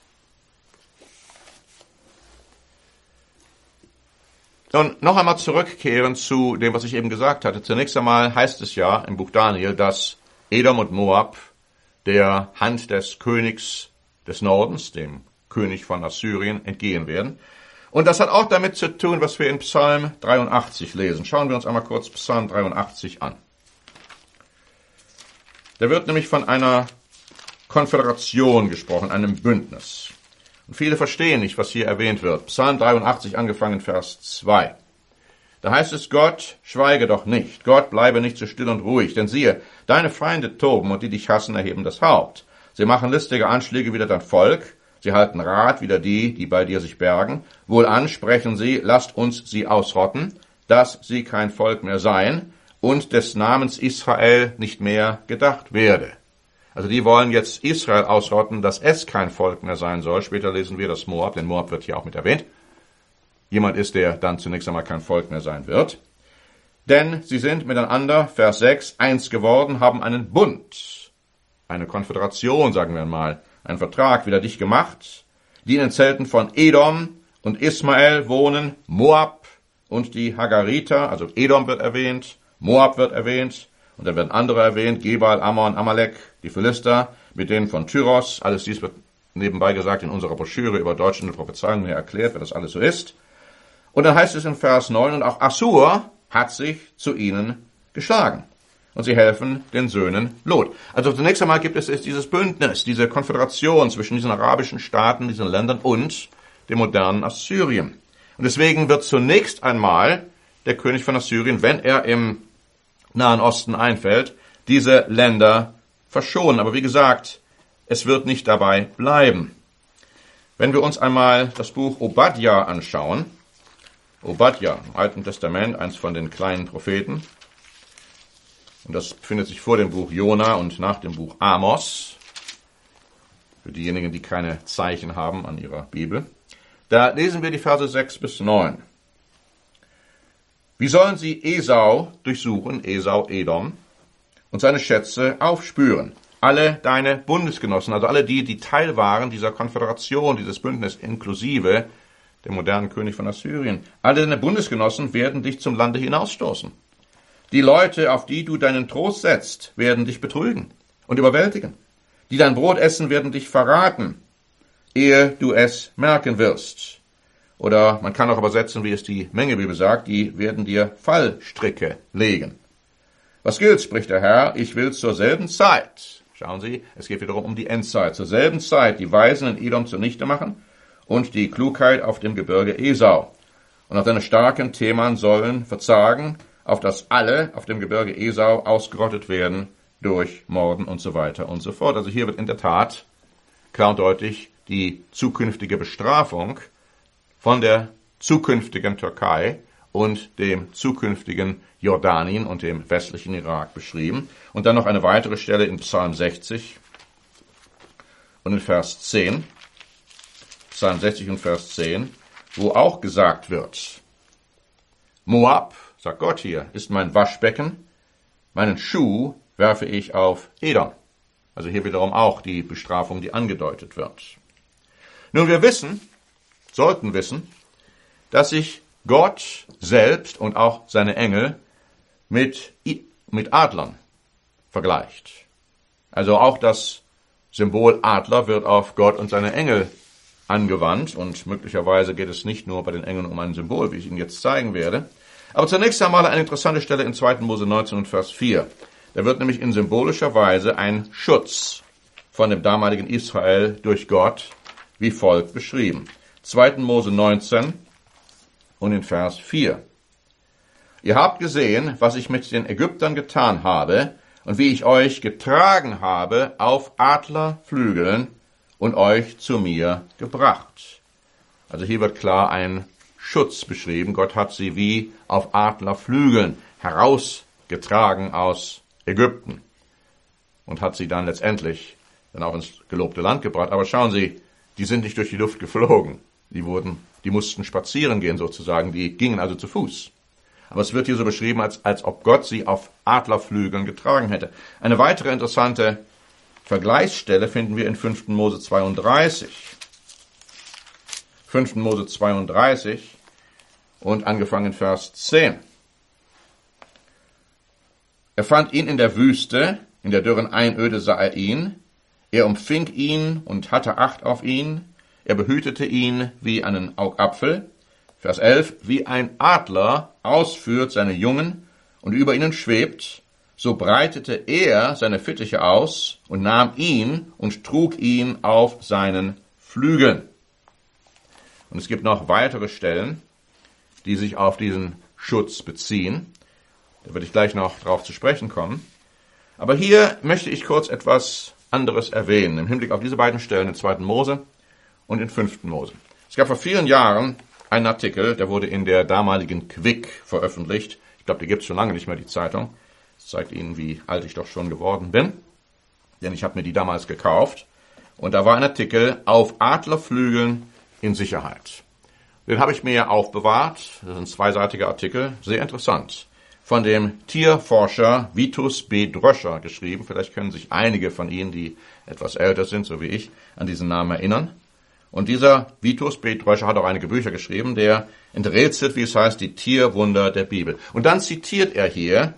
Nun, noch einmal zurückkehren zu dem, was ich eben gesagt hatte. Zunächst einmal heißt es ja im Buch Daniel, dass Edom und Moab der Hand des Königs des Nordens, dem König von Assyrien, entgehen werden. Und das hat auch damit zu tun, was wir in Psalm 83 lesen. Schauen wir uns einmal kurz Psalm 83 an. Da wird nämlich von einer Konföderation gesprochen, einem Bündnis. Und viele verstehen nicht, was hier erwähnt wird. Psalm 83, angefangen Vers 2. Da heißt es, Gott, schweige doch nicht. Gott, bleibe nicht so still und ruhig. Denn siehe, deine Feinde toben und die dich hassen, erheben das Haupt. Sie machen listige Anschläge wider dein Volk. Sie halten Rat wider die, die bei dir sich bergen. Wohlan sprechen sie, lasst uns sie ausrotten, dass sie kein Volk mehr seien und des Namens Israel nicht mehr gedacht werde. Also die wollen jetzt Israel ausrotten, dass es kein Volk mehr sein soll. Später lesen wir, dass Moab, denn Moab wird hier auch mit erwähnt, jemand ist, der dann zunächst einmal kein Volk mehr sein wird. Denn sie sind miteinander, Vers 6, eins geworden, haben einen Bund, eine Konföderation, sagen wir mal, einen Vertrag wider dich gemacht, die in den Zelten von Edom und Ismael wohnen, Moab und die Hagariter, also Edom wird erwähnt, Moab wird erwähnt, und dann werden andere erwähnt, Gebal, Ammon, Amalek, die Philister, mit denen von Tyros, alles dies wird nebenbei gesagt in unserer Broschüre über Deutsch und Prophezeiungen hier erklärt, wer das alles so ist. Und dann heißt es in Vers 9, und auch Assur hat sich zu ihnen geschlagen. Und sie helfen den Söhnen Lot. Also zunächst einmal gibt es dieses Bündnis, diese Konföderation zwischen diesen arabischen Staaten, diesen Ländern und dem modernen Assyrien. Und deswegen wird zunächst einmal der König von Assyrien, wenn er im Nahen Osten einfällt, diese Länder verschonen. Aber wie gesagt, es wird nicht dabei bleiben. Wenn wir uns einmal das Buch Obadja anschauen, Obadja im Alten Testament, eins von den kleinen Propheten, und das befindet sich vor dem Buch Jona und nach dem Buch Amos, für diejenigen, die keine Zeichen haben an ihrer Bibel. Da lesen wir die Verse 6 bis 9. Wie sollen sie Esau durchsuchen, Esau, Edom, und seine Schätze aufspüren? Alle deine Bundesgenossen, also alle die, die Teil waren dieser Konföderation, dieses Bündnis, inklusive dem modernen König von Assyrien, alle deine Bundesgenossen werden dich zum Lande hinausstoßen. Die Leute, auf die du deinen Trost setzt, werden dich betrügen und überwältigen. Die dein Brot essen, werden dich verraten, ehe du es merken wirst. Oder man kann auch übersetzen, wie es die Mengebibel sagt, die werden dir Fallstricke legen. Was gilt, spricht der Herr, ich will zur selben Zeit, schauen Sie, es geht wiederum um die Endzeit, zur selben Zeit die Weisen in Edom zunichte machen und die Klugheit auf dem Gebirge Esau. Und auch deine starken Themen sollen verzagen, auf dass alle auf dem Gebirge Esau ausgerottet werden durch Morden und so weiter und so fort. Also hier wird in der Tat klar und deutlich die zukünftige Bestrafung von der zukünftigen Türkei und dem zukünftigen Jordanien und dem westlichen Irak beschrieben. Und dann noch eine weitere Stelle in Psalm 60 und in Vers 10. Psalm 60 und Vers 10, wo auch gesagt wird, Moab, sagt Gott hier, ist mein Waschbecken, meinen Schuh werfe ich auf Edom. Also hier wiederum auch die Bestrafung, die angedeutet wird. Nun, wir sollten wissen, dass sich Gott selbst und auch seine Engel mit Adlern vergleicht. Also auch das Symbol Adler wird auf Gott und seine Engel angewandt und möglicherweise geht es nicht nur bei den Engeln um ein Symbol, wie ich Ihnen jetzt zeigen werde. Aber zunächst einmal eine interessante Stelle in 2. Mose 19 und Vers 4. Da wird nämlich in symbolischer Weise ein Schutz von dem damaligen Israel durch Gott wie folgt beschrieben. 2. Mose 19 und in Vers 4. Ihr habt gesehen, was ich mit den Ägyptern getan habe und wie ich euch getragen habe auf Adlerflügeln und euch zu mir gebracht. Also hier wird klar ein Schutz beschrieben. Gott hat sie wie auf Adlerflügeln herausgetragen aus Ägypten und hat sie dann letztendlich dann auch ins gelobte Land gebracht. Aber schauen Sie, die sind nicht durch die Luft geflogen. Die mussten spazieren gehen sozusagen. Die gingen also zu Fuß. Aber es wird hier so beschrieben, als ob Gott sie auf Adlerflügeln getragen hätte. Eine weitere interessante Vergleichsstelle finden wir in 5. Mose 32. 5. Mose 32 und angefangen in Vers 10. Er fand ihn in der Wüste, in der dürren Einöde sah er ihn. Er umfing ihn und hatte Acht auf ihn. Er behütete ihn wie einen Augapfel. Vers 11. Wie ein Adler ausführt seine Jungen und über ihnen schwebt, so breitete er seine Fittiche aus und nahm ihn und trug ihn auf seinen Flügeln. Und es gibt noch weitere Stellen, die sich auf diesen Schutz beziehen. Da werde ich gleich noch drauf zu sprechen kommen. Aber hier möchte ich kurz etwas anderes erwähnen, im Hinblick auf diese beiden Stellen in 2. Mose und in 5. Mose. Es gab vor vielen Jahren einen Artikel, der wurde in der damaligen Quick veröffentlicht. Ich glaube, die gibt es schon lange nicht mehr, die Zeitung. Das zeigt Ihnen, wie alt ich doch schon geworden bin. Denn ich habe mir die damals gekauft. Und da war ein Artikel auf Adlerflügeln in Sicherheit. Den habe ich mir aufbewahrt. Das ist ein zweiseitiger Artikel, sehr interessant. Von dem Tierforscher Vitus B. Dröscher geschrieben. Vielleicht können sich einige von Ihnen, die etwas älter sind, so wie ich, an diesen Namen erinnern. Und dieser Vitus B. Dröscher hat auch einige Bücher geschrieben, der enträtselt, wie es heißt, die Tierwunder der Bibel. Und dann zitiert er hier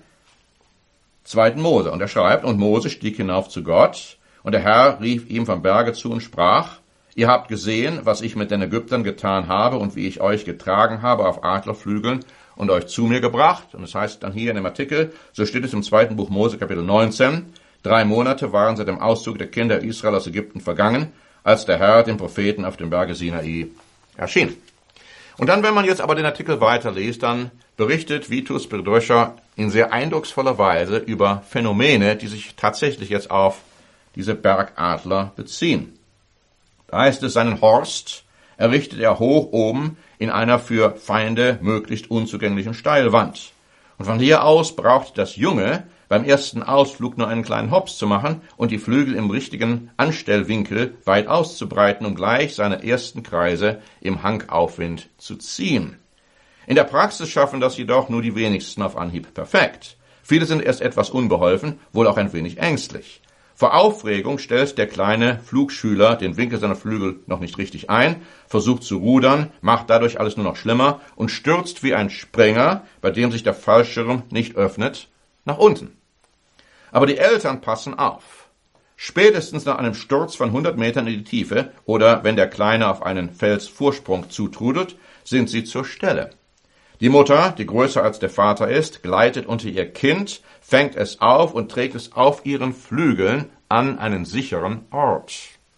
2. Mose. Und er schreibt, und Mose stieg hinauf zu Gott, und der Herr rief ihm vom Berge zu und sprach, ihr habt gesehen, was ich mit den Ägyptern getan habe und wie ich euch getragen habe auf Adlerflügeln und euch zu mir gebracht. Und das heißt dann hier in dem Artikel, so steht es im 2. Buch Mose, Kapitel 19, 3 Monate waren seit dem Auszug der Kinder Israel aus Ägypten vergangen, als der Herr dem Propheten auf dem Berge Sinai erschien. Und dann, wenn man jetzt aber den Artikel weiterliest, dann berichtet Vitus B. Dröscher in sehr eindrucksvoller Weise über Phänomene, die sich tatsächlich jetzt auf diese Bergadler beziehen. Da heißt es, seinen Horst errichtet er hoch oben in einer für Feinde möglichst unzugänglichen Steilwand. Und von hier aus braucht das Junge beim ersten Ausflug nur einen kleinen Hops zu machen und die Flügel im richtigen Anstellwinkel weit auszubreiten, um gleich seine ersten Kreise im Hangaufwind zu ziehen. In der Praxis schaffen das jedoch nur die wenigsten auf Anhieb perfekt. Viele sind erst etwas unbeholfen, wohl auch ein wenig ängstlich. Vor Aufregung stellt der kleine Flugschüler den Winkel seiner Flügel noch nicht richtig ein, versucht zu rudern, macht dadurch alles nur noch schlimmer und stürzt wie ein Springer, bei dem sich der Fallschirm nicht öffnet, nach unten. Aber die Eltern passen auf. Spätestens nach einem Sturz von 100 Metern in die Tiefe oder wenn der Kleine auf einen Felsvorsprung zutrudelt, sind sie zur Stelle. Die Mutter, die größer als der Vater ist, gleitet unter ihr Kind, fängt es auf und trägt es auf ihren Flügeln an einen sicheren Ort.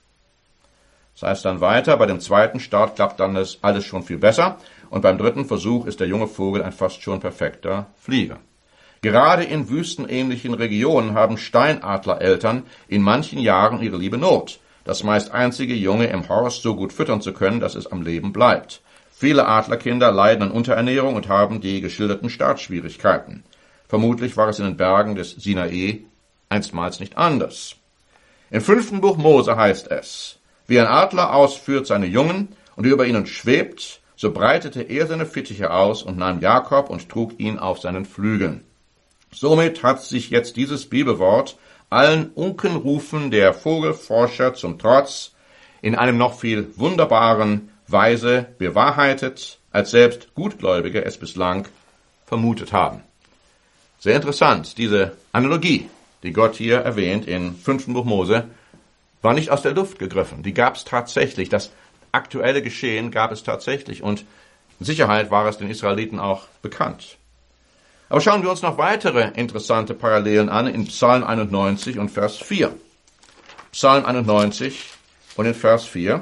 Das heißt dann weiter, bei dem zweiten Start klappt dann alles schon viel besser und beim dritten Versuch ist der junge Vogel ein fast schon perfekter Flieger. Gerade in wüstenähnlichen Regionen haben Steinadlereltern in manchen Jahren ihre liebe Not, das meist einzige Junge im Horst so gut füttern zu können, dass es am Leben bleibt. Viele Adlerkinder leiden an Unterernährung und haben die geschilderten Startschwierigkeiten. Vermutlich war es in den Bergen des Sinai einstmals nicht anders. Im 5. Buch Mose heißt es, wie ein Adler ausführt seine Jungen und über ihnen schwebt, so breitete er seine Fittiche aus und nahm Jakob und trug ihn auf seinen Flügeln. Somit hat sich jetzt dieses Bibelwort allen Unkenrufen der Vogelforscher zum Trotz in einem noch viel wunderbaren Weise bewahrheitet, als selbst Gutgläubige es bislang vermutet haben. Sehr interessant, diese Analogie, die Gott hier erwähnt in 5. Buch Mose, war nicht aus der Luft gegriffen. Die gab es tatsächlich. Das aktuelle Geschehen gab es tatsächlich. Und in Sicherheit war es den Israeliten auch bekannt. Aber schauen wir uns noch weitere interessante Parallelen an in Psalm 91 und Vers 4. Psalm 91 und in Vers 4,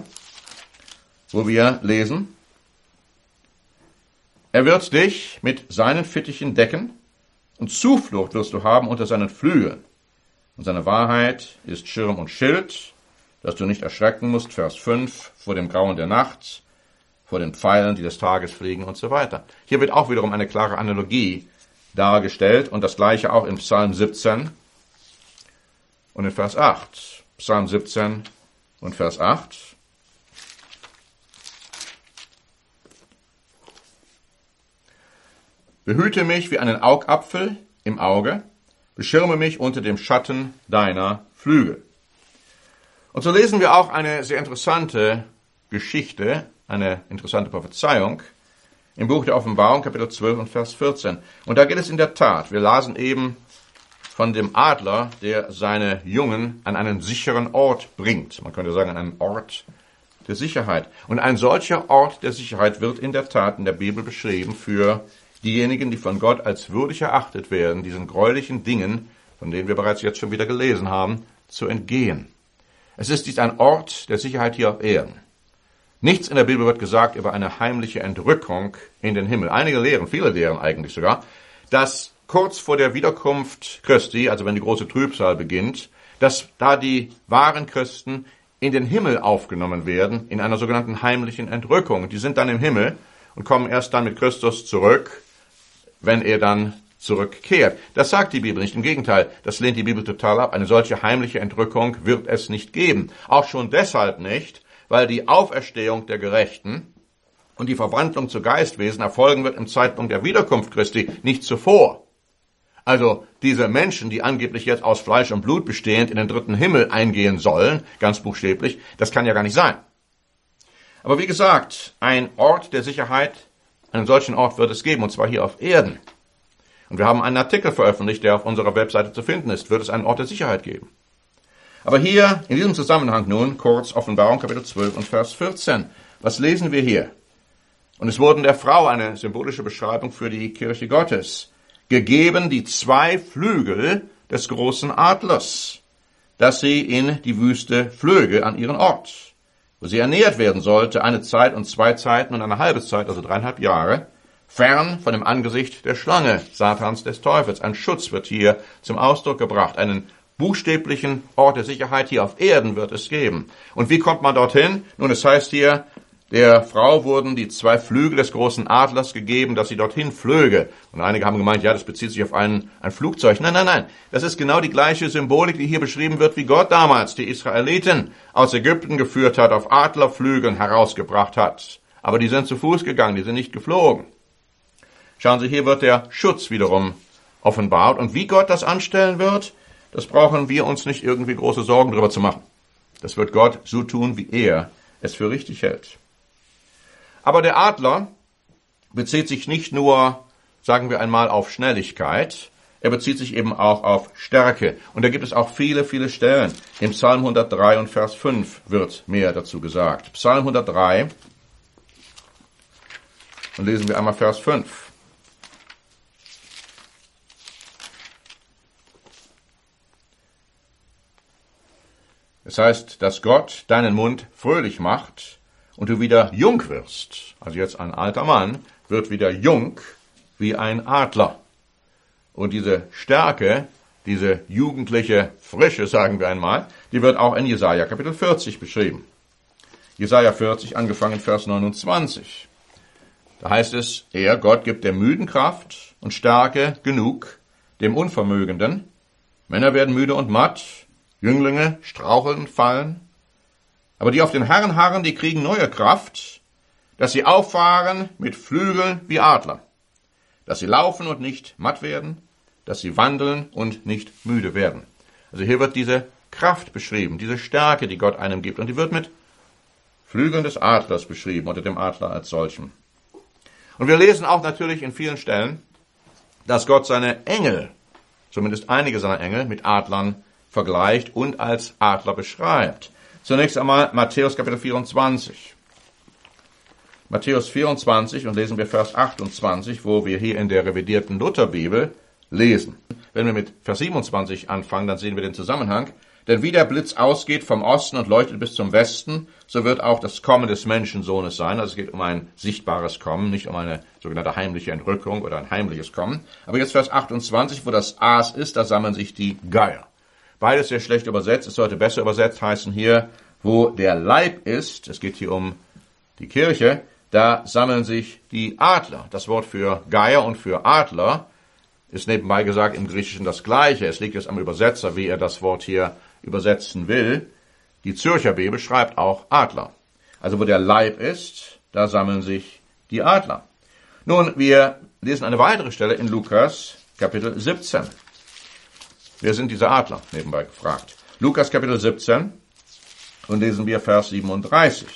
wo wir lesen, er wird dich mit seinen Fittichen decken und Zuflucht wirst du haben unter seinen Flügeln. Und seine Wahrheit ist Schirm und Schild, dass du nicht erschrecken musst, Vers 5, vor dem Grauen der Nacht, vor den Pfeilen, die des Tages fliegen und so weiter. Hier wird auch wiederum eine klare Analogie dargestellt und das gleiche auch in Psalm 17 und in Vers 8. Psalm 17 und Vers 8. Behüte mich wie einen Augapfel im Auge, beschirme mich unter dem Schatten deiner Flügel. Und so lesen wir auch eine sehr interessante Geschichte, eine interessante Prophezeiung im Buch der Offenbarung, Kapitel 12 und Vers 14. Und da geht es in der Tat, wir lasen eben von dem Adler, der seine Jungen an einen sicheren Ort bringt. Man könnte sagen, an einen Ort der Sicherheit. Und ein solcher Ort der Sicherheit wird in der Tat in der Bibel beschrieben für diejenigen, die von Gott als würdig erachtet werden, diesen gräulichen Dingen, von denen wir bereits jetzt schon wieder gelesen haben, zu entgehen. Es ist dies ein Ort der Sicherheit hier auf Erden. Nichts in der Bibel wird gesagt über eine heimliche Entrückung in den Himmel. Einige lehren, viele lehren eigentlich sogar, dass kurz vor der Wiederkunft Christi, also wenn die große Trübsal beginnt, dass da die wahren Christen in den Himmel aufgenommen werden, in einer sogenannten heimlichen Entrückung. Die sind dann im Himmel und kommen erst dann mit Christus zurück, wenn er dann zurückkehrt. Das sagt die Bibel nicht. Im Gegenteil, das lehnt die Bibel total ab. Eine solche heimliche Entrückung wird es nicht geben. Auch schon deshalb nicht, weil die Auferstehung der Gerechten und die Verwandlung zu Geistwesen erfolgen wird im Zeitpunkt der Wiederkunft Christi, nicht zuvor. Also diese Menschen, die angeblich jetzt aus Fleisch und Blut bestehend in den dritten Himmel eingehen sollen, ganz buchstäblich, das kann ja gar nicht sein. Aber wie gesagt, ein Ort der Sicherheit, einen solchen Ort wird es geben, und zwar hier auf Erden. Und wir haben einen Artikel veröffentlicht, der auf unserer Webseite zu finden ist. Wird es einen Ort der Sicherheit geben? Aber hier, in diesem Zusammenhang nun, kurz Offenbarung, Kapitel 12 und Vers 14. Was lesen wir hier? Und es wurden der Frau, eine symbolische Beschreibung für die Kirche Gottes, gegeben die 2 Flügel des großen Adlers, dass sie in die Wüste flöge an ihren Ort, wo sie ernährt werden sollte, eine Zeit und 2 Zeiten und eine halbe Zeit, also 3,5 Jahre, fern von dem Angesicht der Schlange, Satans des Teufels. Ein Schutz wird hier zum Ausdruck gebracht. Einen buchstäblichen Ort der Sicherheit hier auf Erden wird es geben. Und wie kommt man dorthin? Nun, es heißt hier, der Frau wurden die 2 Flügel des großen Adlers gegeben, dass sie dorthin flöge. Und einige haben gemeint, ja, das bezieht sich auf ein Flugzeug. Nein. Das ist genau die gleiche Symbolik, die hier beschrieben wird, wie Gott damals die Israeliten aus Ägypten geführt hat, auf Adlerflügeln herausgebracht hat. Aber die sind zu Fuß gegangen, die sind nicht geflogen. Schauen Sie, hier wird der Schutz wiederum offenbart. Und wie Gott das anstellen wird, das brauchen wir uns nicht irgendwie große Sorgen darüber zu machen. Das wird Gott so tun, wie er es für richtig hält. Aber der Adler bezieht sich nicht nur, sagen wir einmal, auf Schnelligkeit, er bezieht sich eben auch auf Stärke. Und da gibt es auch viele, viele Stellen. Im Psalm 103 und Vers 5 wird mehr dazu gesagt. Psalm 103, und lesen wir einmal Vers 5. Es heißt, dass Gott deinen Mund fröhlich macht und du wieder jung wirst. Also jetzt ein alter Mann wird wieder jung wie ein Adler. Und diese Stärke, diese jugendliche Frische, sagen wir einmal, die wird auch in Jesaja Kapitel 40 beschrieben. Jesaja 40, angefangen Vers 29. Da heißt es, Gott gibt der Müden Kraft und Stärke genug, dem Unvermögenden. Männer werden müde und matt, Jünglinge straucheln und fallen. Aber die auf den Herrn harren, die kriegen neue Kraft, dass sie auffahren mit Flügeln wie Adler, dass sie laufen und nicht matt werden, dass sie wandeln und nicht müde werden. Also hier wird diese Kraft beschrieben, diese Stärke, die Gott einem gibt. Und die wird mit Flügeln des Adlers beschrieben, oder dem Adler als solchen. Und wir lesen auch natürlich in vielen Stellen, dass Gott seine Engel, zumindest einige seiner Engel, mit Adlern vergleicht und als Adler beschreibt. Zunächst einmal Matthäus Kapitel 24. Matthäus 24, und lesen wir Vers 28, wo wir hier in der revidierten Lutherbibel lesen. Wenn wir mit Vers 27 anfangen, dann sehen wir den Zusammenhang. Denn wie der Blitz ausgeht vom Osten und leuchtet bis zum Westen, so wird auch das Kommen des Menschensohnes sein. Also es geht um ein sichtbares Kommen, nicht um eine sogenannte heimliche Entrückung oder ein heimliches Kommen. Aber jetzt Vers 28, wo das Aas ist, da sammeln sich die Geier. Beides sehr schlecht übersetzt. Es sollte besser übersetzt heißen hier, wo der Leib ist, es geht hier um die Kirche, da sammeln sich die Adler. Das Wort für Geier und für Adler ist nebenbei gesagt im Griechischen das Gleiche. Es liegt jetzt am Übersetzer, wie er das Wort hier übersetzen will. Die Zürcher Bibel schreibt auch Adler. Also wo der Leib ist, da sammeln sich die Adler. Nun, wir lesen eine weitere Stelle in Lukas Kapitel 17. Wer sind diese Adler? Nebenbei gefragt. Lukas Kapitel 17 und lesen wir Vers 37.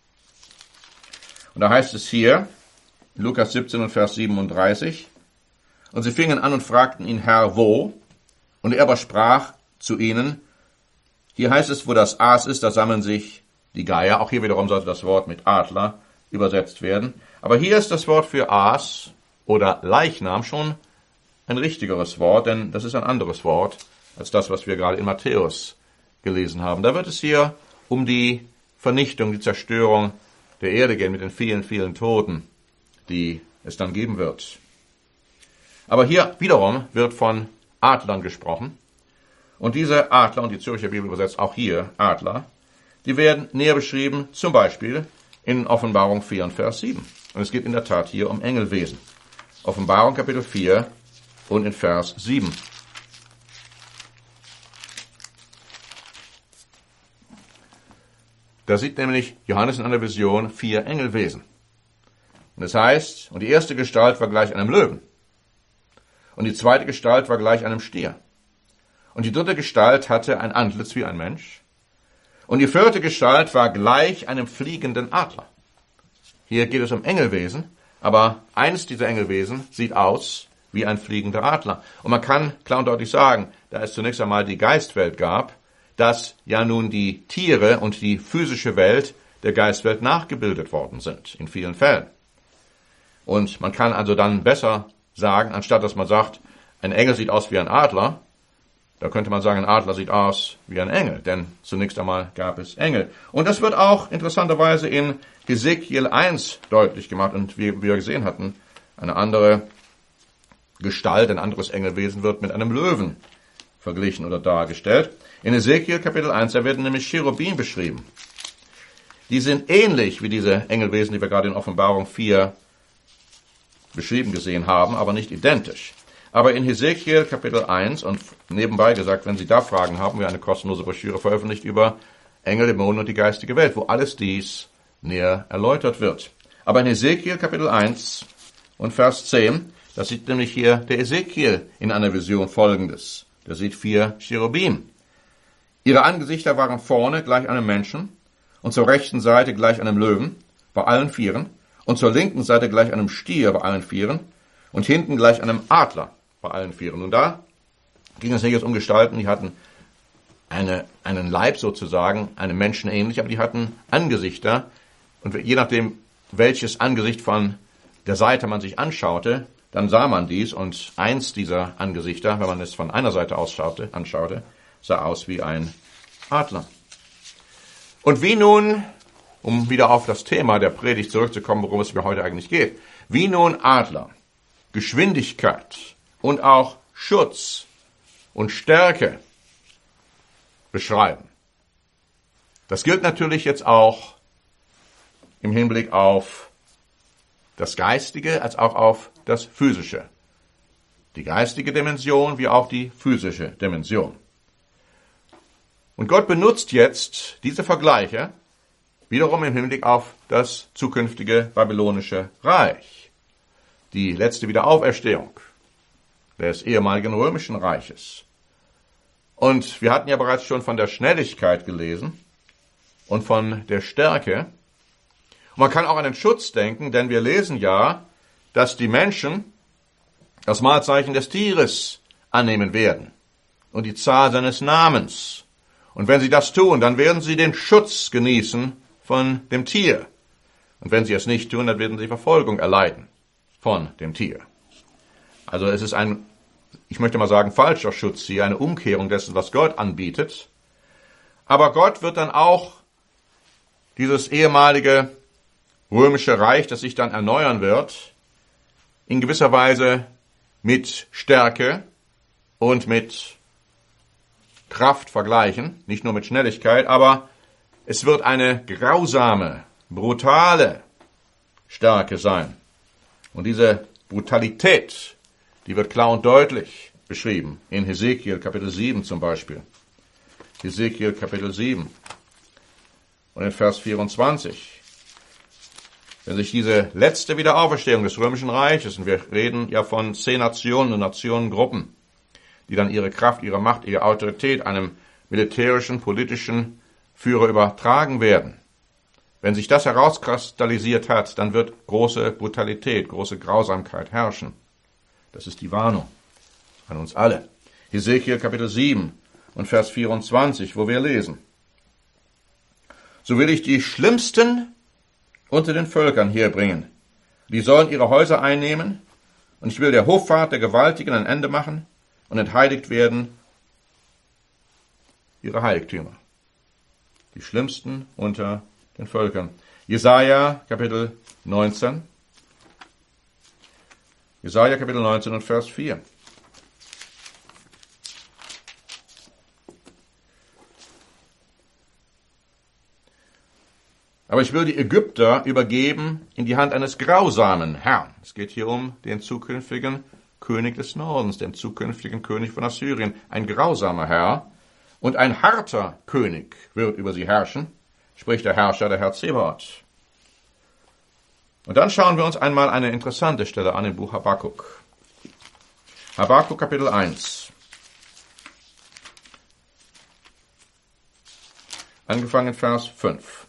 Und da heißt es hier, Lukas 17 und Vers 37, und sie fingen an und fragten ihn, Herr, wo? Und er aber sprach zu ihnen, hier heißt es, wo das Aas ist, da sammeln sich die Geier. Auch hier wiederum sollte das Wort mit Adler übersetzt werden. Aber hier ist das Wort für Aas oder Leichnam schon ein richtigeres Wort, denn das ist ein anderes Wort als das, was wir gerade in Matthäus gelesen haben. Da wird es hier um die Vernichtung, die Zerstörung der Erde gehen mit den vielen, vielen Toten, die es dann geben wird. Aber hier wiederum wird von Adlern gesprochen. Und diese Adler, und die Zürcher Bibel übersetzt auch hier Adler, die werden näher beschrieben, zum Beispiel in Offenbarung 4 und Vers 7. Und es geht in der Tat hier um Engelwesen. Offenbarung Kapitel 4 und in Vers 7. Da sieht nämlich Johannes in einer Vision 4 Engelwesen. Und es heißt, und die erste Gestalt war gleich einem Löwen. Und die zweite Gestalt war gleich einem Stier. Und die dritte Gestalt hatte ein Antlitz wie ein Mensch. Und die vierte Gestalt war gleich einem fliegenden Adler. Hier geht es um Engelwesen, aber eines dieser Engelwesen sieht aus wie ein fliegender Adler. Und man kann klar und deutlich sagen, da es zunächst einmal die Geistwelt gab, dass ja nun die Tiere und die physische Welt der Geistwelt nachgebildet worden sind, in vielen Fällen. Und man kann also dann besser sagen, anstatt dass man sagt, ein Engel sieht aus wie ein Adler, da könnte man sagen, ein Adler sieht aus wie ein Engel, denn zunächst einmal gab es Engel. Und das wird auch interessanterweise in Hesekiel 1 deutlich gemacht. Und wie wir gesehen hatten, eine andere Gestalt, ein anderes Engelwesen wird mit einem Löwen verglichen oder dargestellt. In Hesekiel Kapitel 1, da werden nämlich Cherubim beschrieben. Die sind ähnlich wie diese Engelwesen, die wir gerade in Offenbarung 4 beschrieben gesehen haben, aber nicht identisch. Aber in Hesekiel Kapitel 1, und nebenbei gesagt, wenn Sie da Fragen haben, wir eine kostenlose Broschüre veröffentlicht über Engel, Dämonen und die geistige Welt, wo alles dies näher erläutert wird. Aber in Hesekiel Kapitel 1 und Vers 10, da sieht nämlich hier der Ezekiel in einer Vision Folgendes. Der sieht 4 Cherubim. Ihre Angesichter waren vorne gleich einem Menschen und zur rechten Seite gleich einem Löwen, bei allen Vieren, und zur linken Seite gleich einem Stier bei allen Vieren und hinten gleich einem Adler bei allen Vieren. Und da ging es nicht jetzt um Gestalten, die hatten einen Leib sozusagen, einem Menschen ähnlich, aber die hatten Angesichter. Und je nachdem, welches Angesicht von der Seite man sich anschaute, dann sah man dies. Und eins dieser Angesichter, wenn man es von einer Seite anschaute, sah aus wie ein Adler. Und wie nun, um wieder auf das Thema der Predigt zurückzukommen, worum es mir heute eigentlich geht, wie nun Adler Geschwindigkeit und auch Schutz und Stärke beschreiben. Das gilt natürlich jetzt auch im Hinblick auf das Geistige als auch auf das Physische. Die geistige Dimension wie auch die physische Dimension. Und Gott benutzt jetzt diese Vergleiche wiederum im Hinblick auf das zukünftige babylonische Reich. Die letzte Wiederauferstehung des ehemaligen römischen Reiches. Und wir hatten ja bereits schon von der Schnelligkeit gelesen und von der Stärke. Und man kann auch an den Schutz denken, denn wir lesen ja, dass die Menschen das Malzeichen des Tieres annehmen werden und die Zahl seines Namens. Und wenn sie das tun, dann werden sie den Schutz genießen von dem Tier. Und wenn sie es nicht tun, dann werden sie Verfolgung erleiden von dem Tier. Also es ist ein, ich möchte mal sagen, falscher Schutz hier, eine Umkehrung dessen, was Gott anbietet. Aber Gott wird dann auch dieses ehemalige römische Reich, das sich dann erneuern wird, in gewisser Weise mit Stärke und mit Kraft vergleichen, nicht nur mit Schnelligkeit, aber es wird eine grausame, brutale Stärke sein. Und diese Brutalität, die wird klar und deutlich beschrieben, in Hesekiel Kapitel 7 zum Beispiel. Hesekiel Kapitel 7 und in Vers 24. Wenn sich diese letzte Wiederauferstehung des Römischen Reiches, und wir reden ja von 10 Nationen und Nationengruppen, die dann ihre Kraft, ihre Macht, ihre Autorität einem militärischen, politischen Führer übertragen werden. Wenn sich das herauskristallisiert hat, dann wird große Brutalität, große Grausamkeit herrschen. Das ist die Warnung an uns alle. Hesekiel Kapitel 7 und Vers 24, wo wir lesen: So will ich die Schlimmsten unter den Völkern herbringen. Die sollen ihre Häuser einnehmen, und ich will der Hoffart der Gewaltigen ein Ende machen, und entheiligt werden ihre Heiligtümer. Die Schlimmsten unter den Völkern. Jesaja Kapitel 19. Jesaja Kapitel 19 und Vers 4. Aber ich will die Ägypter übergeben in die Hand eines grausamen Herrn. Es geht hier um den zukünftigen König des Nordens, den zukünftigen König von Assyrien. Ein grausamer Herr und ein harter König wird über sie herrschen, spricht der Herrscher, der Herr Zebaoth. Und dann schauen wir uns einmal eine interessante Stelle an im Buch Habakuk. Habakuk Kapitel 1. Angefangen Vers 5.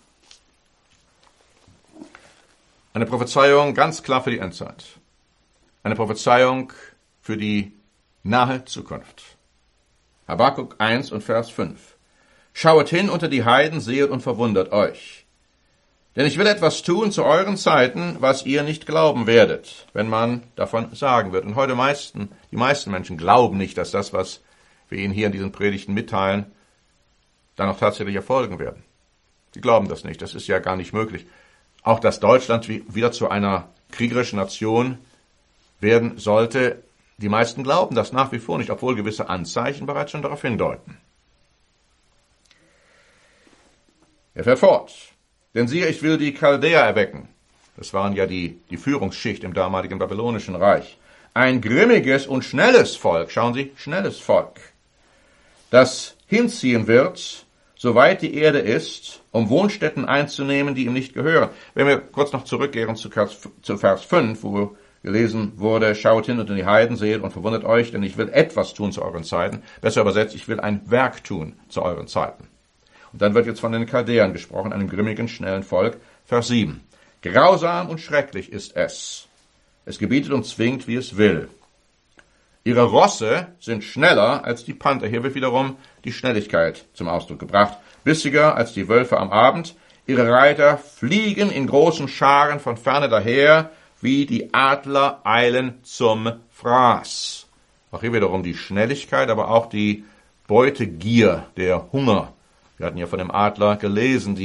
Eine Prophezeiung ganz klar für die Endzeit. Eine Prophezeiung für die nahe Zukunft. Habakuk 1 und Vers 5. Schauet hin unter die Heiden, sehet und verwundert euch. Denn ich will etwas tun zu euren Zeiten, was ihr nicht glauben werdet, wenn man davon sagen wird. Und heute die meisten Menschen glauben nicht, dass das, was wir ihnen hier in diesen Predigten mitteilen, dann auch tatsächlich erfolgen werden. Sie glauben das nicht, das ist ja gar nicht möglich. Auch dass Deutschland wieder zu einer kriegerischen Nation werden sollte, die meisten glauben das nach wie vor nicht, obwohl gewisse Anzeichen bereits schon darauf hindeuten. Er fährt fort. Denn siehe, ich will die Chaldäer erwecken. Das waren ja die Führungsschicht im damaligen babylonischen Reich. Ein grimmiges und schnelles Volk, schauen Sie, schnelles Volk, das hinziehen wird, soweit die Erde ist, um Wohnstätten einzunehmen, die ihm nicht gehören. Wenn wir kurz noch zurückkehren zu Vers 5, wo gelesen wurde, schaut hin unter die Heiden, seht und verwundert euch, denn ich will etwas tun zu euren Zeiten. Besser übersetzt, ich will ein Werk tun zu euren Zeiten. Und dann wird jetzt von den Chaldäern gesprochen, einem grimmigen, schnellen Volk. Vers 7. Grausam und schrecklich ist es. Es gebietet und zwingt, wie es will. Ihre Rosse sind schneller als die Panther. Hier wird wiederum die Schnelligkeit zum Ausdruck gebracht. Bissiger als die Wölfe am Abend. Ihre Reiter fliegen in großen Scharen von ferne daher, wie die Adler eilen zum Fraß. Auch hier wiederum die Schnelligkeit, aber auch die Beutegier, der Hunger. Wir hatten ja von dem Adler gelesen,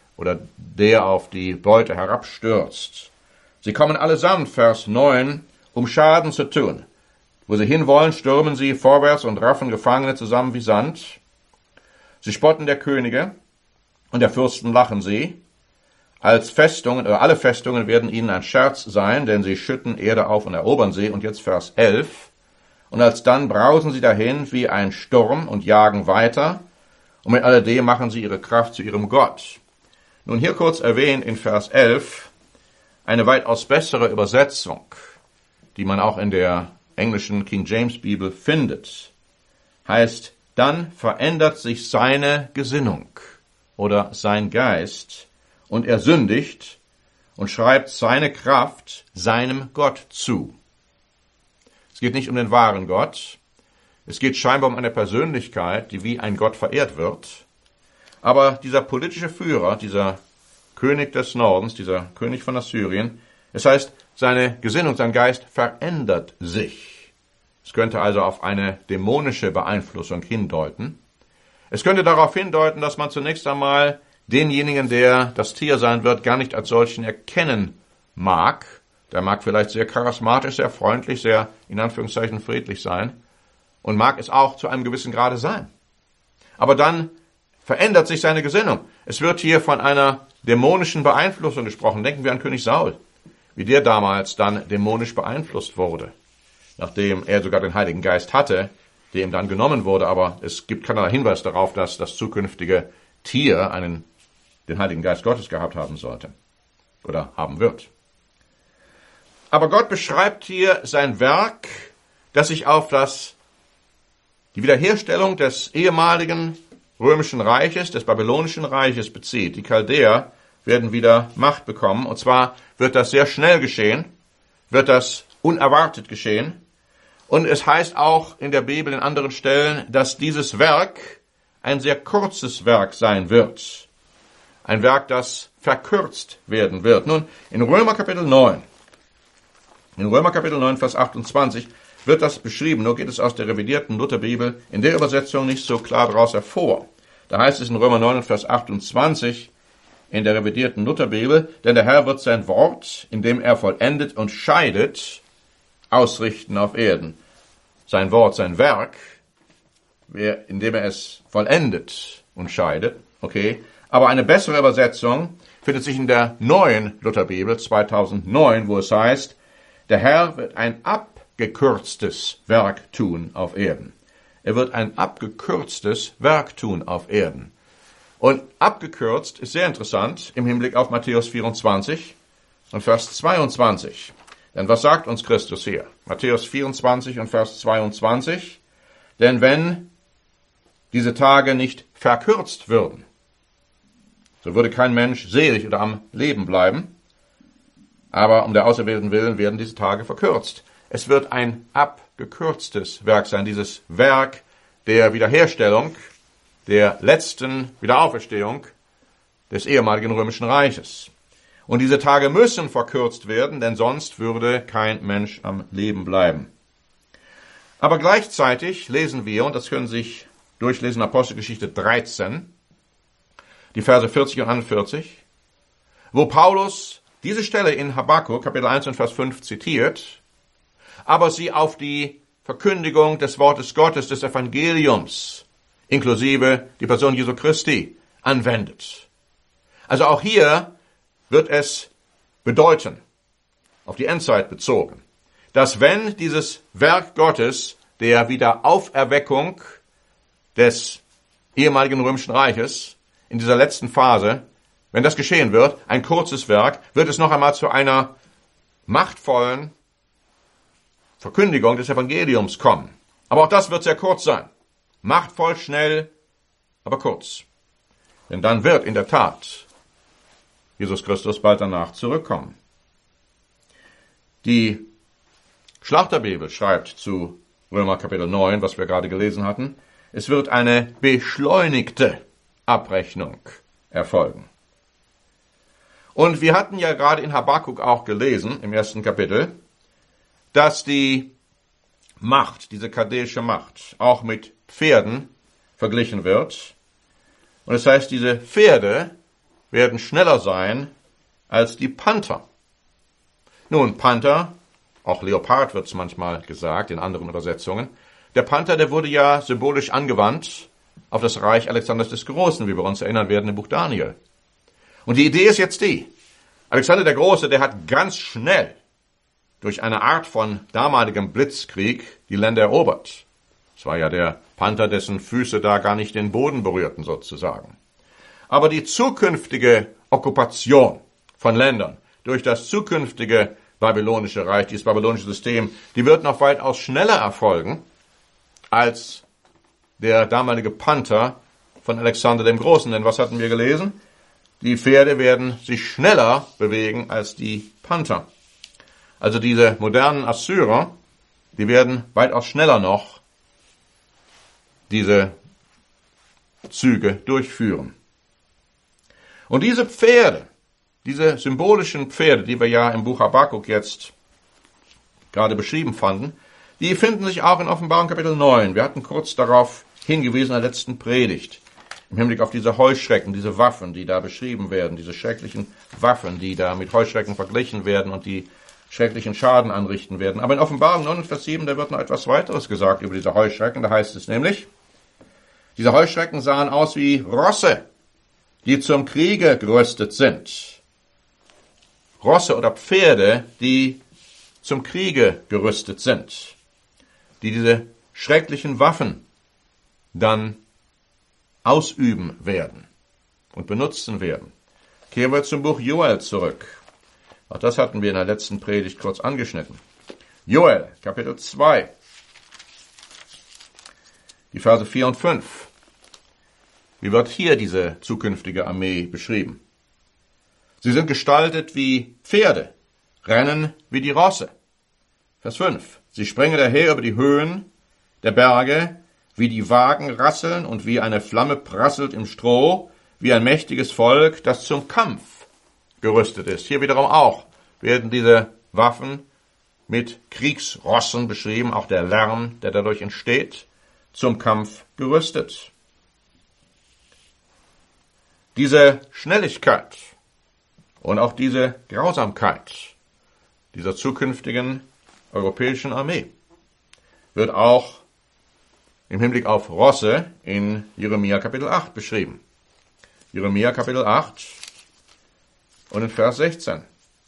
der auf die Beute herabstürzt. Sie kommen allesamt, Vers 9, um Schaden zu tun. Wo sie hinwollen, stürmen sie vorwärts und raffen Gefangene zusammen wie Sand. Sie spotten der Könige und der Fürsten lachen sie. Als Festungen, oder alle Festungen werden ihnen ein Scherz sein, denn sie schütten Erde auf und erobern sie. Und jetzt Vers 11. Und alsdann brausen sie dahin wie ein Sturm und jagen weiter. Und mit alledem machen sie ihre Kraft zu ihrem Gott. Nun hier kurz erwähnt in Vers 11 eine weitaus bessere Übersetzung, die man auch in der englischen King James Bibel findet, heißt, dann verändert sich seine Gesinnung oder sein Geist und er sündigt und schreibt seine Kraft seinem Gott zu. Es geht nicht um den wahren Gott, es geht scheinbar um eine Persönlichkeit, die wie ein Gott verehrt wird, aber dieser politische Führer, dieser König des Nordens, dieser König von Assyrien, es heißt, seine Gesinnung, sein Geist verändert sich. Es könnte also auf eine dämonische Beeinflussung hindeuten. Es könnte darauf hindeuten, dass man zunächst einmal denjenigen, der das Tier sein wird, gar nicht als solchen erkennen mag. Der mag vielleicht sehr charismatisch, sehr freundlich, sehr, in Anführungszeichen, friedlich sein und mag es auch zu einem gewissen Grade sein. Aber dann verändert sich seine Gesinnung. Es wird hier von einer dämonischen Beeinflussung gesprochen. Denken wir an König Saul, wie der damals dann dämonisch beeinflusst wurde, nachdem er sogar den Heiligen Geist hatte, der ihm dann genommen wurde. Aber es gibt keinerlei Hinweis darauf, dass das zukünftige Tier den Heiligen Geist Gottes gehabt haben sollte oder haben wird. Aber Gott beschreibt hier sein Werk, das sich auf die Wiederherstellung des ehemaligen römischen Reiches, des babylonischen Reiches bezieht. Die Chaldäer werden wieder Macht bekommen. Und zwar wird das sehr schnell geschehen, wird das unerwartet geschehen. Und es heißt auch in der Bibel in anderen Stellen, dass dieses Werk ein sehr kurzes Werk sein wird. Ein Werk, das verkürzt werden wird. Nun, in Römer Kapitel 9, Vers 28, wird das beschrieben. Nur geht es aus der revidierten Lutherbibel in der Übersetzung nicht so klar daraus hervor. Da heißt es in Römer 9, Vers 28 in der revidierten Lutherbibel, denn der Herr wird sein Wort, indem er vollendet und scheidet, ausrichten auf Erden. Sein Wort, sein Werk, indem er es vollendet und scheidet. Okay. Aber eine bessere Übersetzung findet sich in der neuen Lutherbibel 2009, wo es heißt, der Herr wird ein abgekürztes Werk tun auf Erden. Er wird ein abgekürztes Werk tun auf Erden. Und abgekürzt ist sehr interessant im Hinblick auf Matthäus 24 und Vers 22. Denn was sagt uns Christus hier? Matthäus 24 und Vers 22. Denn wenn diese Tage nicht verkürzt würden, so würde kein Mensch selig oder am Leben bleiben. Aber um der Auserwählten willen werden diese Tage verkürzt. Es wird ein abgekürztes Werk sein, dieses Werk der Wiederherstellung, der letzten Wiederauferstehung des ehemaligen Römischen Reiches. Und diese Tage müssen verkürzt werden, denn sonst würde kein Mensch am Leben bleiben. Aber gleichzeitig lesen wir, und das können Sie sich durchlesen, Apostelgeschichte 13, die Verse 40 und 41, wo Paulus diese Stelle in Habakkuk, Kapitel 1 und Vers 5 zitiert, aber sie auf die Verkündigung des Wortes Gottes, des Evangeliums, inklusive die Person Jesu Christi, anwendet. Also auch hier wird es bedeuten, auf die Endzeit bezogen, dass wenn dieses Werk Gottes der Wiederauferweckung des ehemaligen Römischen Reiches in dieser letzten Phase, wenn das geschehen wird, ein kurzes Werk, wird es noch einmal zu einer machtvollen Verkündigung des Evangeliums kommen. Aber auch das wird sehr kurz sein. Machtvoll, schnell, aber kurz. Denn dann wird in der Tat Jesus Christus bald danach zurückkommen. Die Schlachterbibel schreibt zu Römer Kapitel 9, was wir gerade gelesen hatten, es wird eine beschleunigte Abrechnung erfolgen. Und wir hatten ja gerade in Habakkuk auch gelesen, im ersten Kapitel, dass die Macht, diese chaldäische Macht, auch mit Pferden verglichen wird. Und das heißt, diese Pferde werden schneller sein als die Panther. Nun, Panther, auch Leopard wird es manchmal gesagt, in anderen Übersetzungen. Der Panther, der wurde ja symbolisch angewandt auf das Reich Alexanders des Großen, wie wir uns erinnern werden im Buch Daniel. Und die Idee ist jetzt die, Alexander der Große, der hat ganz schnell durch eine Art von damaligem Blitzkrieg die Länder erobert. Es war ja der Panther, dessen Füße da gar nicht den Boden berührten sozusagen. Aber die zukünftige Okkupation von Ländern durch das zukünftige babylonische Reich, dieses babylonische System, die wird noch weitaus schneller erfolgen als der damalige Panther von Alexander dem Großen. Denn was hatten wir gelesen? Die Pferde werden sich schneller bewegen als die Panther. Also diese modernen Assyrer, die werden weitaus schneller noch diese Züge durchführen. Und diese Pferde, diese symbolischen Pferde, die wir ja im Buch Habakkuk jetzt gerade beschrieben fanden, die finden sich auch in Offenbarung Kapitel 9. Wir hatten kurz darauf hingewiesen in der letzten Predigt, im Hinblick auf diese Heuschrecken, diese Waffen, die da beschrieben werden, diese schrecklichen Waffen, die da mit Heuschrecken verglichen werden und die schrecklichen Schaden anrichten werden. Aber in Offenbarung 9, Vers 7, da wird noch etwas weiteres gesagt über diese Heuschrecken. Da heißt es nämlich, diese Heuschrecken sahen aus wie Rosse, die zum Kriege gerüstet sind. Rosse oder Pferde, die zum Kriege gerüstet sind, die diese schrecklichen Waffen dann ausüben werden und benutzen werden. Kehren wir zum Buch Joel zurück. Auch das hatten wir in der letzten Predigt kurz angeschnitten. Joel, Kapitel 2, die Verse 4 und 5. Wie wird hier diese zukünftige Armee beschrieben? Sie sind gestaltet wie Pferde, rennen wie die Rosse. Vers 5. Sie springen daher über die Höhen der Berge, wie die Wagen rasseln und wie eine Flamme prasselt im Stroh, wie ein mächtiges Volk, das zum Kampf gerüstet ist. Hier wiederum auch werden diese Waffen mit Kriegsrossen beschrieben, auch der Lärm, der dadurch entsteht, zum Kampf gerüstet. Diese Schnelligkeit und auch diese Grausamkeit dieser zukünftigen europäischen Armee wird auch im Hinblick auf Rosse in Jeremia Kapitel 8 beschrieben. Jeremia Kapitel 8, und in Vers 16.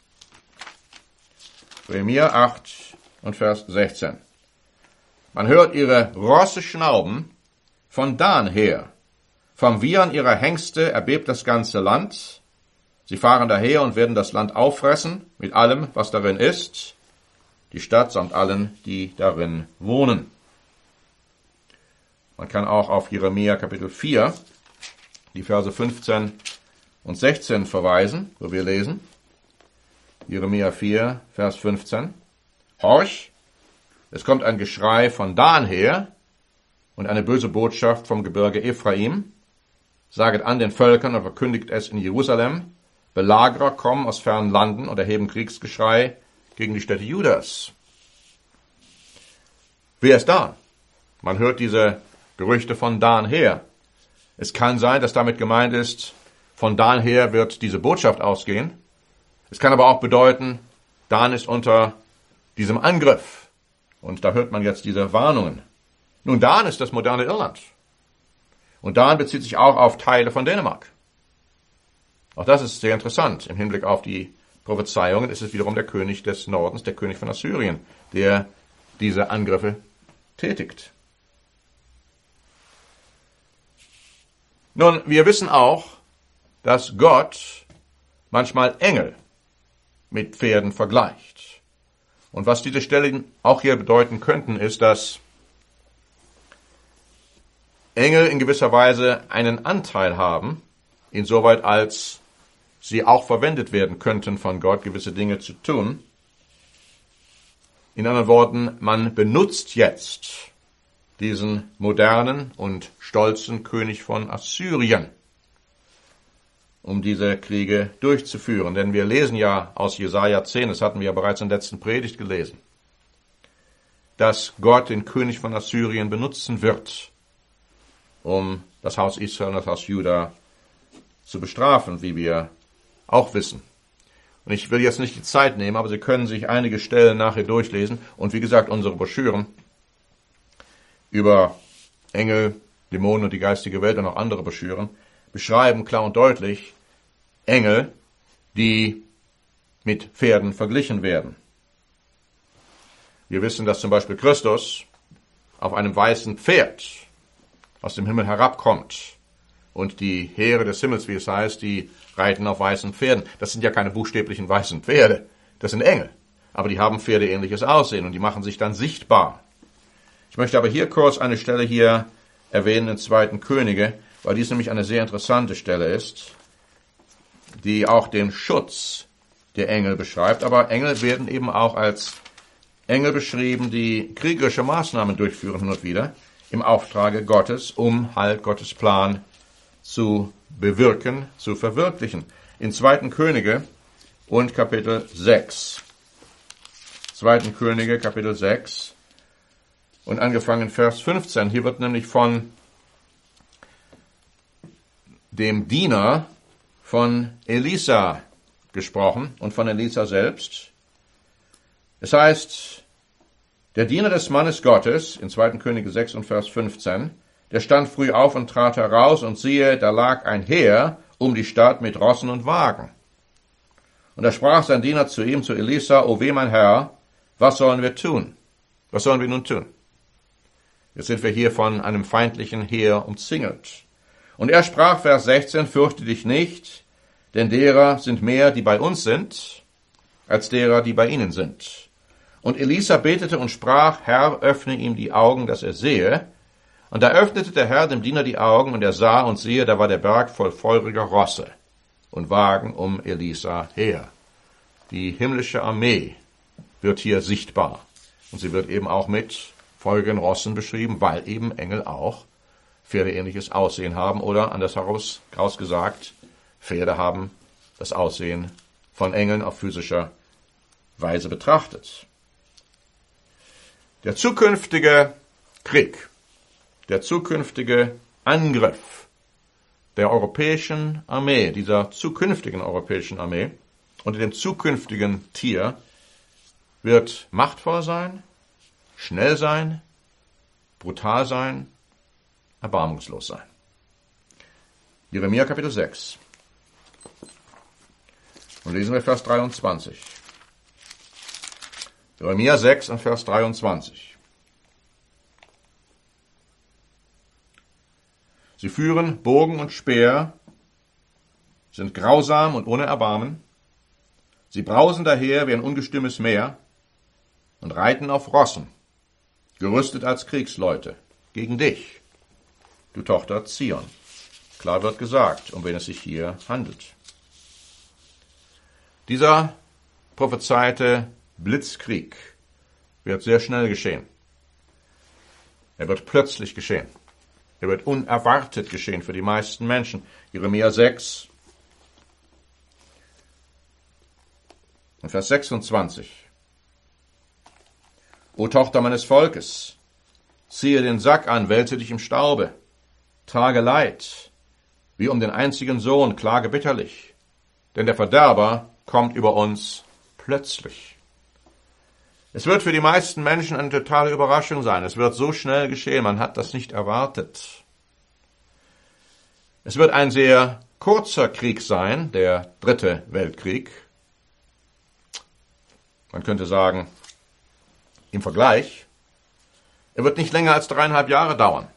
Jeremia 8 und Vers 16. Man hört ihre Rosse schnauben von Dan her. Vom Wiehern ihrer Hengste erbebt das ganze Land. Sie fahren daher und werden das Land auffressen, mit allem, was darin ist, die Stadt samt allen, die darin wohnen. Man kann auch auf Jeremia Kapitel 4, die Verse 15 und 16 verweisen, wo wir lesen. Jeremia 4, Vers 15. Horch, es kommt ein Geschrei von Dan her und eine böse Botschaft vom Gebirge Ephraim. Saget an den Völkern und verkündigt es in Jerusalem. Belagerer kommen aus fernen Landen und erheben Kriegsgeschrei gegen die Städte Judas. Wer ist Dan? Man hört diese Gerüchte von Dan her. Es kann sein, dass damit gemeint ist, von Dan her wird diese Botschaft ausgehen. Es kann aber auch bedeuten, Dan ist unter diesem Angriff. Und da hört man jetzt diese Warnungen. Nun, Dan ist das moderne Irland. Und Dan bezieht sich auch auf Teile von Dänemark. Auch das ist sehr interessant. Im Hinblick auf die Prophezeiungen ist es wiederum der König des Nordens, der König von Assyrien, der diese Angriffe tätigt. Nun, wir wissen auch, dass Gott manchmal Engel mit Pferden vergleicht. Und was diese Stellen auch hier bedeuten könnten, ist, dass Engel in gewisser Weise einen Anteil haben, insoweit als sie auch verwendet werden könnten von Gott, gewisse Dinge zu tun. In anderen Worten, man benutzt jetzt diesen modernen und stolzen König von Assyrien, um diese Kriege durchzuführen. Denn wir lesen ja aus Jesaja 10, das hatten wir ja bereits in der letzten Predigt gelesen, dass Gott den König von Assyrien benutzen wird, um das Haus Israel und das Haus Juda zu bestrafen, wie wir auch wissen. Und ich will jetzt nicht die Zeit nehmen, aber Sie können sich einige Stellen nachher durchlesen. Und wie gesagt, unsere Broschüren über Engel, Dämonen und die geistige Welt und auch andere Broschüren beschreiben klar und deutlich Engel, die mit Pferden verglichen werden. Wir wissen, dass zum Beispiel Christus auf einem weißen Pferd aus dem Himmel herabkommt. Und die Heere des Himmels, wie es heißt, die reiten auf weißen Pferden. Das sind ja keine buchstäblichen weißen Pferde, das sind Engel. Aber die haben pferdeähnliches Aussehen und die machen sich dann sichtbar. Ich möchte aber hier kurz eine Stelle hier erwähnen in 2. Könige, weil dies nämlich eine sehr interessante Stelle ist, die auch den Schutz der Engel beschreibt. Aber Engel werden eben auch als Engel beschrieben, die kriegerische Maßnahmen durchführen hin und wieder im Auftrage Gottes, um halt Gottes Plan zu bewirken, zu verwirklichen. In 2. Könige und Kapitel 6. 2. Könige, Kapitel 6 und angefangen Vers 15. Hier wird nämlich von dem Diener von Elisa gesprochen und von Elisa selbst. Es heißt, der Diener des Mannes Gottes, in 2. Könige 6 und Vers 15, der stand früh auf und trat heraus, und siehe, da lag ein Heer um die Stadt mit Rossen und Wagen. Und da sprach sein Diener zu ihm, zu Elisa, O weh, mein Herr, was sollen wir tun? Was sollen wir nun tun? Jetzt sind wir hier von einem feindlichen Heer umzingelt. Und er sprach, Vers 16, fürchte dich nicht, denn derer sind mehr, die bei uns sind, als derer, die bei ihnen sind. Und Elisa betete und sprach, Herr, öffne ihm die Augen, dass er sehe. Und da öffnete der Herr dem Diener die Augen, und er sah, und siehe, da war der Berg voll feuriger Rosse und Wagen um Elisa her. Die himmlische Armee wird hier sichtbar. Und sie wird eben auch mit feurigen Rossen beschrieben, weil eben Engel auch pferdeähnliches Aussehen haben, oder anders ausgesagt, Pferde haben das Aussehen von Engeln auf physischer Weise betrachtet. Der zukünftige Krieg, der zukünftige Angriff der europäischen Armee, dieser zukünftigen europäischen Armee unter dem zukünftigen Tier wird machtvoll sein, schnell sein, brutal sein, erbarmungslos sein. Jeremia Kapitel 6. Und lesen wir Vers 23. Jeremia 6 und Vers 23. Sie führen Bogen und Speer, sind grausam und ohne Erbarmen. Sie brausen daher wie ein ungestümes Meer und reiten auf Rossen, gerüstet als Kriegsleute, gegen dich, du Tochter Zion. Klar wird gesagt, um wen es sich hier handelt. Dieser prophezeite Blitzkrieg wird sehr schnell geschehen. Er wird plötzlich geschehen. Er wird unerwartet geschehen für die meisten Menschen. Jeremia 6 und Vers 26. O Tochter meines Volkes, ziehe den Sack an, wälze dich im Staube, trage Leid, wie um den einzigen Sohn, klage bitterlich, denn der Verderber kommt über uns plötzlich. Es wird für die meisten Menschen eine totale Überraschung sein. Es wird so schnell geschehen, man hat das nicht erwartet. Es wird ein sehr kurzer Krieg sein, der 3. Weltkrieg. Man könnte sagen, im Vergleich, er wird nicht länger als 3,5 Jahre dauern.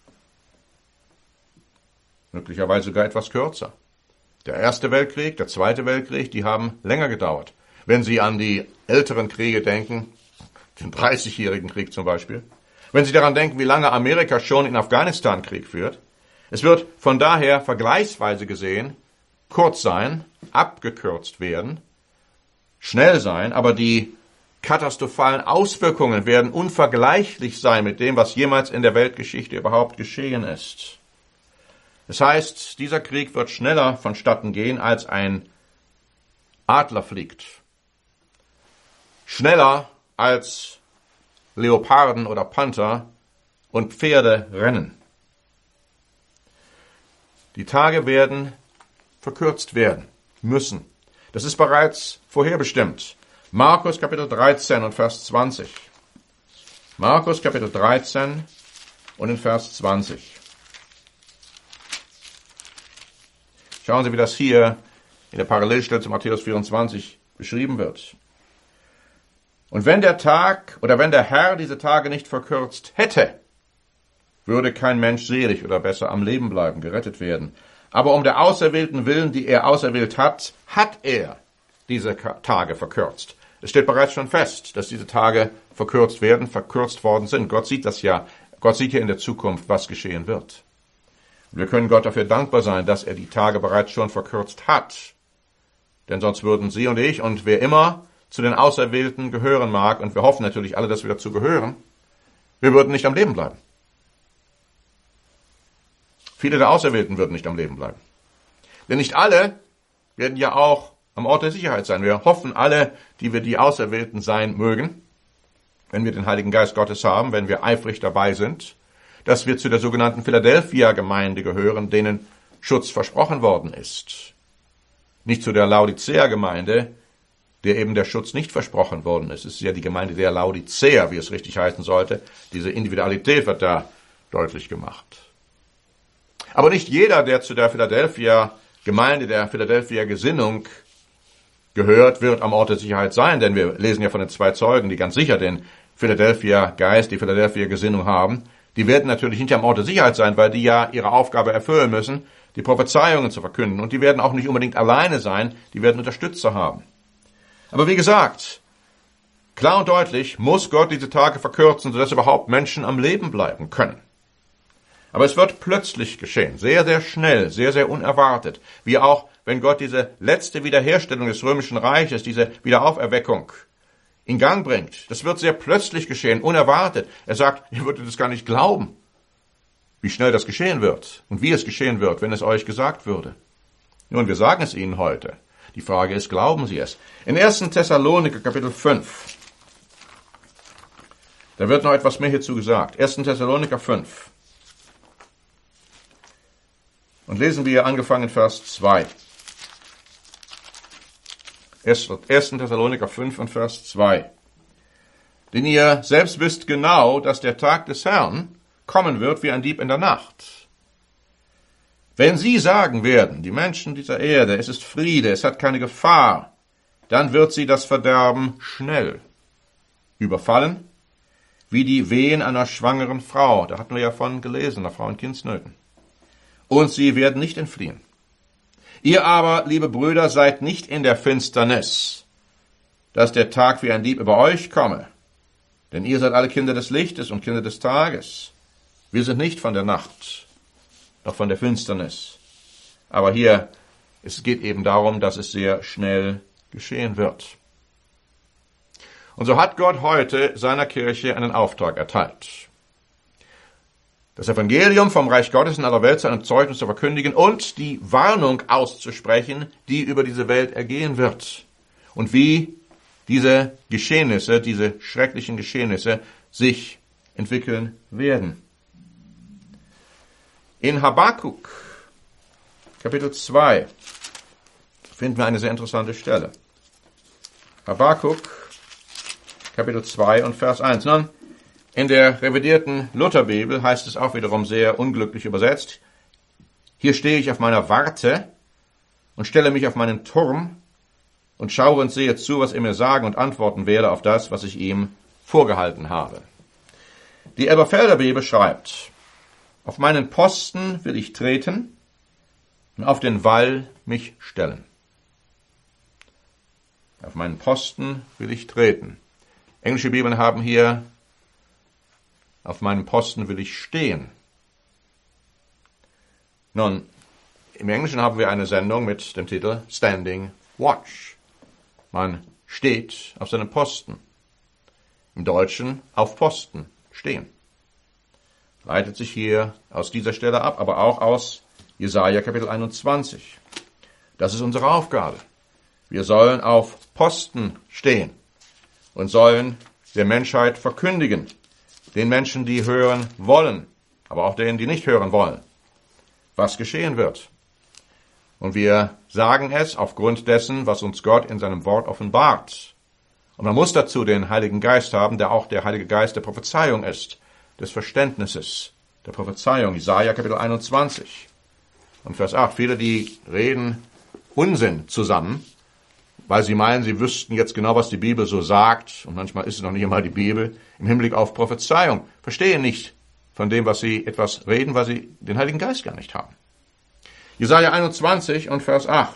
Möglicherweise sogar etwas kürzer. Der 1. Weltkrieg, der 2. Weltkrieg, die haben länger gedauert. Wenn Sie an die älteren Kriege denken, den 30-jährigen Krieg zum Beispiel, wenn Sie daran denken, wie lange Amerika schon in Afghanistan Krieg führt, es wird von daher vergleichsweise gesehen kurz sein, abgekürzt werden, schnell sein, aber die katastrophalen Auswirkungen werden unvergleichlich sein mit dem, was jemals in der Weltgeschichte überhaupt geschehen ist. Das heißt, dieser Krieg wird schneller vonstatten gehen, als ein Adler fliegt. Schneller als Leoparden oder Panther und Pferde rennen. Die Tage werden verkürzt werden müssen. Das ist bereits vorherbestimmt. Markus Kapitel 13 und Vers 20. Markus Kapitel 13 und in Vers 20. Schauen Sie, wie das hier in der Parallelstelle zu Matthäus 24 beschrieben wird. Und wenn der Tag oder wenn der Herr diese Tage nicht verkürzt hätte, würde kein Mensch selig oder besser am Leben bleiben, gerettet werden. Aber um der Auserwählten willen, die er auserwählt hat, hat er diese Tage verkürzt. Es steht bereits schon fest, dass diese Tage verkürzt worden sind. Gott sieht das ja. Gott sieht ja in der Zukunft, was geschehen wird. Und wir können Gott dafür dankbar sein, dass er die Tage bereits schon verkürzt hat. Denn sonst würden Sie und ich und wer immer zu den Auserwählten gehören mag, und wir hoffen natürlich alle, dass wir dazu gehören, wir würden nicht am Leben bleiben. Viele der Auserwählten würden nicht am Leben bleiben. Denn nicht alle werden ja auch am Ort der Sicherheit sein. Wir hoffen alle, die wir die Auserwählten sein mögen, wenn wir den Heiligen Geist Gottes haben, wenn wir eifrig dabei sind, dass wir zu der sogenannten Philadelphia-Gemeinde gehören, denen Schutz versprochen worden ist. Nicht zu der Laodicea-Gemeinde, der eben der Schutz nicht versprochen worden ist. Es ist ja die Gemeinde der Laodicea, wie es richtig heißen sollte. Diese Individualität wird da deutlich gemacht. Aber nicht jeder, der zu der Philadelphia-Gemeinde, der Philadelphia-Gesinnung gehört, wird am Ort der Sicherheit sein, denn wir lesen ja von den 2 Zeugen, die ganz sicher den Philadelphia-Geist, die Philadelphia-Gesinnung haben. Die werden natürlich nicht am Ort der Sicherheit sein, weil die ja ihre Aufgabe erfüllen müssen, die Prophezeiungen zu verkünden. Und die werden auch nicht unbedingt alleine sein, die werden Unterstützer haben. Aber wie gesagt, klar und deutlich muss Gott diese Tage verkürzen, sodass überhaupt Menschen am Leben bleiben können. Aber es wird plötzlich geschehen, sehr, sehr schnell, sehr, sehr unerwartet. Wie auch, wenn Gott diese letzte Wiederherstellung des Römischen Reiches, diese Wiederauferweckung in Gang bringt. Das wird sehr plötzlich geschehen, unerwartet. Er sagt, ihr würdet es gar nicht glauben, wie schnell das geschehen wird und wie es geschehen wird, wenn es euch gesagt würde. Nun, wir sagen es Ihnen heute. Die Frage ist, glauben Sie es? In 1. Thessaloniker Kapitel 5, da wird noch etwas mehr hierzu gesagt. 1. Thessaloniker 5. Und lesen wir angefangen in Vers 2. 1. Thessaloniker 5 und Vers 2. Denn ihr selbst wisst genau, dass der Tag des Herrn kommen wird wie ein Dieb in der Nacht. Wenn sie sagen werden, die Menschen dieser Erde, es ist Friede, es hat keine Gefahr, dann wird sie das Verderben schnell überfallen, wie die Wehen einer schwangeren Frau. Da hatten wir ja von gelesen, einer Frau in Kindsnöten. Und sie werden nicht entfliehen. Ihr aber, liebe Brüder, seid nicht in der Finsternis, dass der Tag wie ein Dieb über euch komme. Denn ihr seid alle Kinder des Lichtes und Kinder des Tages. Wir sind nicht von der Nacht, noch von der Finsternis. Aber hier, es geht eben darum, dass es sehr schnell geschehen wird. Und so hat Gott heute seiner Kirche einen Auftrag erteilt. Das Evangelium vom Reich Gottes in aller Welt zu einem Zeugnis zu verkündigen und die Warnung auszusprechen, die über diese Welt ergehen wird. Und wie diese Geschehnisse, diese schrecklichen Geschehnisse sich entwickeln werden. In Habakuk, Kapitel 2, finden wir eine sehr interessante Stelle. Habakuk, Kapitel 2 und Vers 1. Nun, in der revidierten Lutherbibel heißt es auch wiederum sehr unglücklich übersetzt. Hier stehe ich auf meiner Warte und stelle mich auf meinen Turm und schaue und sehe zu, was er mir sagen und antworten werde auf das, was ich ihm vorgehalten habe. Die Elberfelder Bibel schreibt, auf meinen Posten will ich treten und auf den Wall mich stellen. Auf meinen Posten will ich treten. Englische Bibeln haben hier, auf meinem Posten will ich stehen. Nun, im Englischen haben wir eine Sendung mit dem Titel Standing Watch. Man steht auf seinem Posten. Im Deutschen auf Posten stehen. Leitet sich hier aus dieser Stelle ab, aber auch aus Jesaja Kapitel 21. Das ist unsere Aufgabe. Wir sollen auf Posten stehen und sollen der Menschheit verkündigen, den Menschen, die hören wollen, aber auch denen, die nicht hören wollen, was geschehen wird. Und wir sagen es aufgrund dessen, was uns Gott in seinem Wort offenbart. Und man muss dazu den Heiligen Geist haben, der auch der Heilige Geist der Prophezeiung ist, des Verständnisses, der Prophezeiung. Jesaja Kapitel 21 und Vers 8. Viele, die reden Unsinn zusammen, weil sie meinen, sie wüssten jetzt genau, was die Bibel so sagt. Und manchmal ist es noch nicht einmal die Bibel im Hinblick auf Prophezeiung. Verstehen nicht von dem, was sie etwas reden, weil sie den Heiligen Geist gar nicht haben. Jesaja 21 und Vers 8.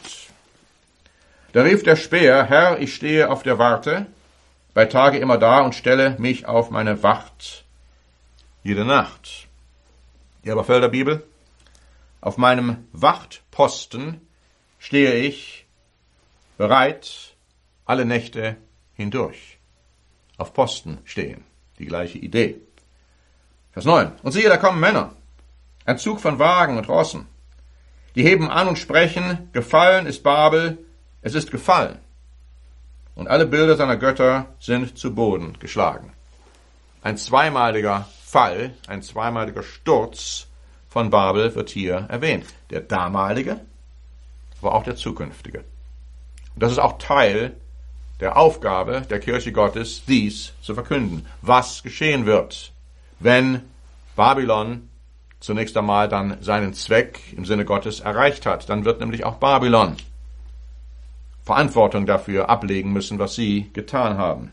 Da rief der Späher, Herr, ich stehe auf der Warte, bei Tage immer da und stelle mich auf meine Wacht jede Nacht. Die Elberfelder Bibel. Auf meinem Wachtposten stehe ich bereit alle Nächte hindurch. Auf Posten stehen. Die gleiche Idee. Vers 9. Und siehe, da kommen Männer. Ein Zug von Wagen und Rossen. Die heben an und sprechen, gefallen ist Babel, es ist gefallen. Und alle Bilder seiner Götter sind zu Boden geschlagen. Ein zweimaliger Fall, ein zweimaliger Sturz von Babel wird hier erwähnt. Der damalige, aber auch der zukünftige. Und das ist auch Teil der Aufgabe der Kirche Gottes, dies zu verkünden, was geschehen wird, wenn Babylon zunächst einmal dann seinen Zweck im Sinne Gottes erreicht hat. Dann wird nämlich auch Babylon Verantwortung dafür ablegen müssen, was sie getan haben.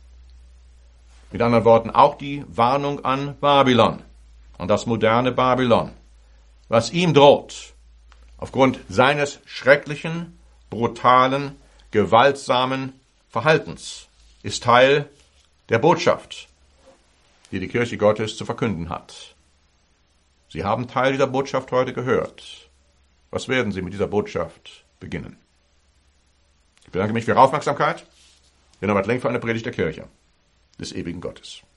Mit anderen Worten, auch die Warnung an Babylon und das moderne Babylon, was ihm droht, aufgrund seines schrecklichen, brutalen, gewaltsamen Verhaltens, ist Teil der Botschaft, die die Kirche Gottes zu verkünden hat. Sie haben Teil dieser Botschaft heute gehört. Was werden Sie mit dieser Botschaft beginnen? Ich bedanke mich für Ihre Aufmerksamkeit. Ich bin Norbert Lenk für eine Predigt der Kirche des ewigen Gottes.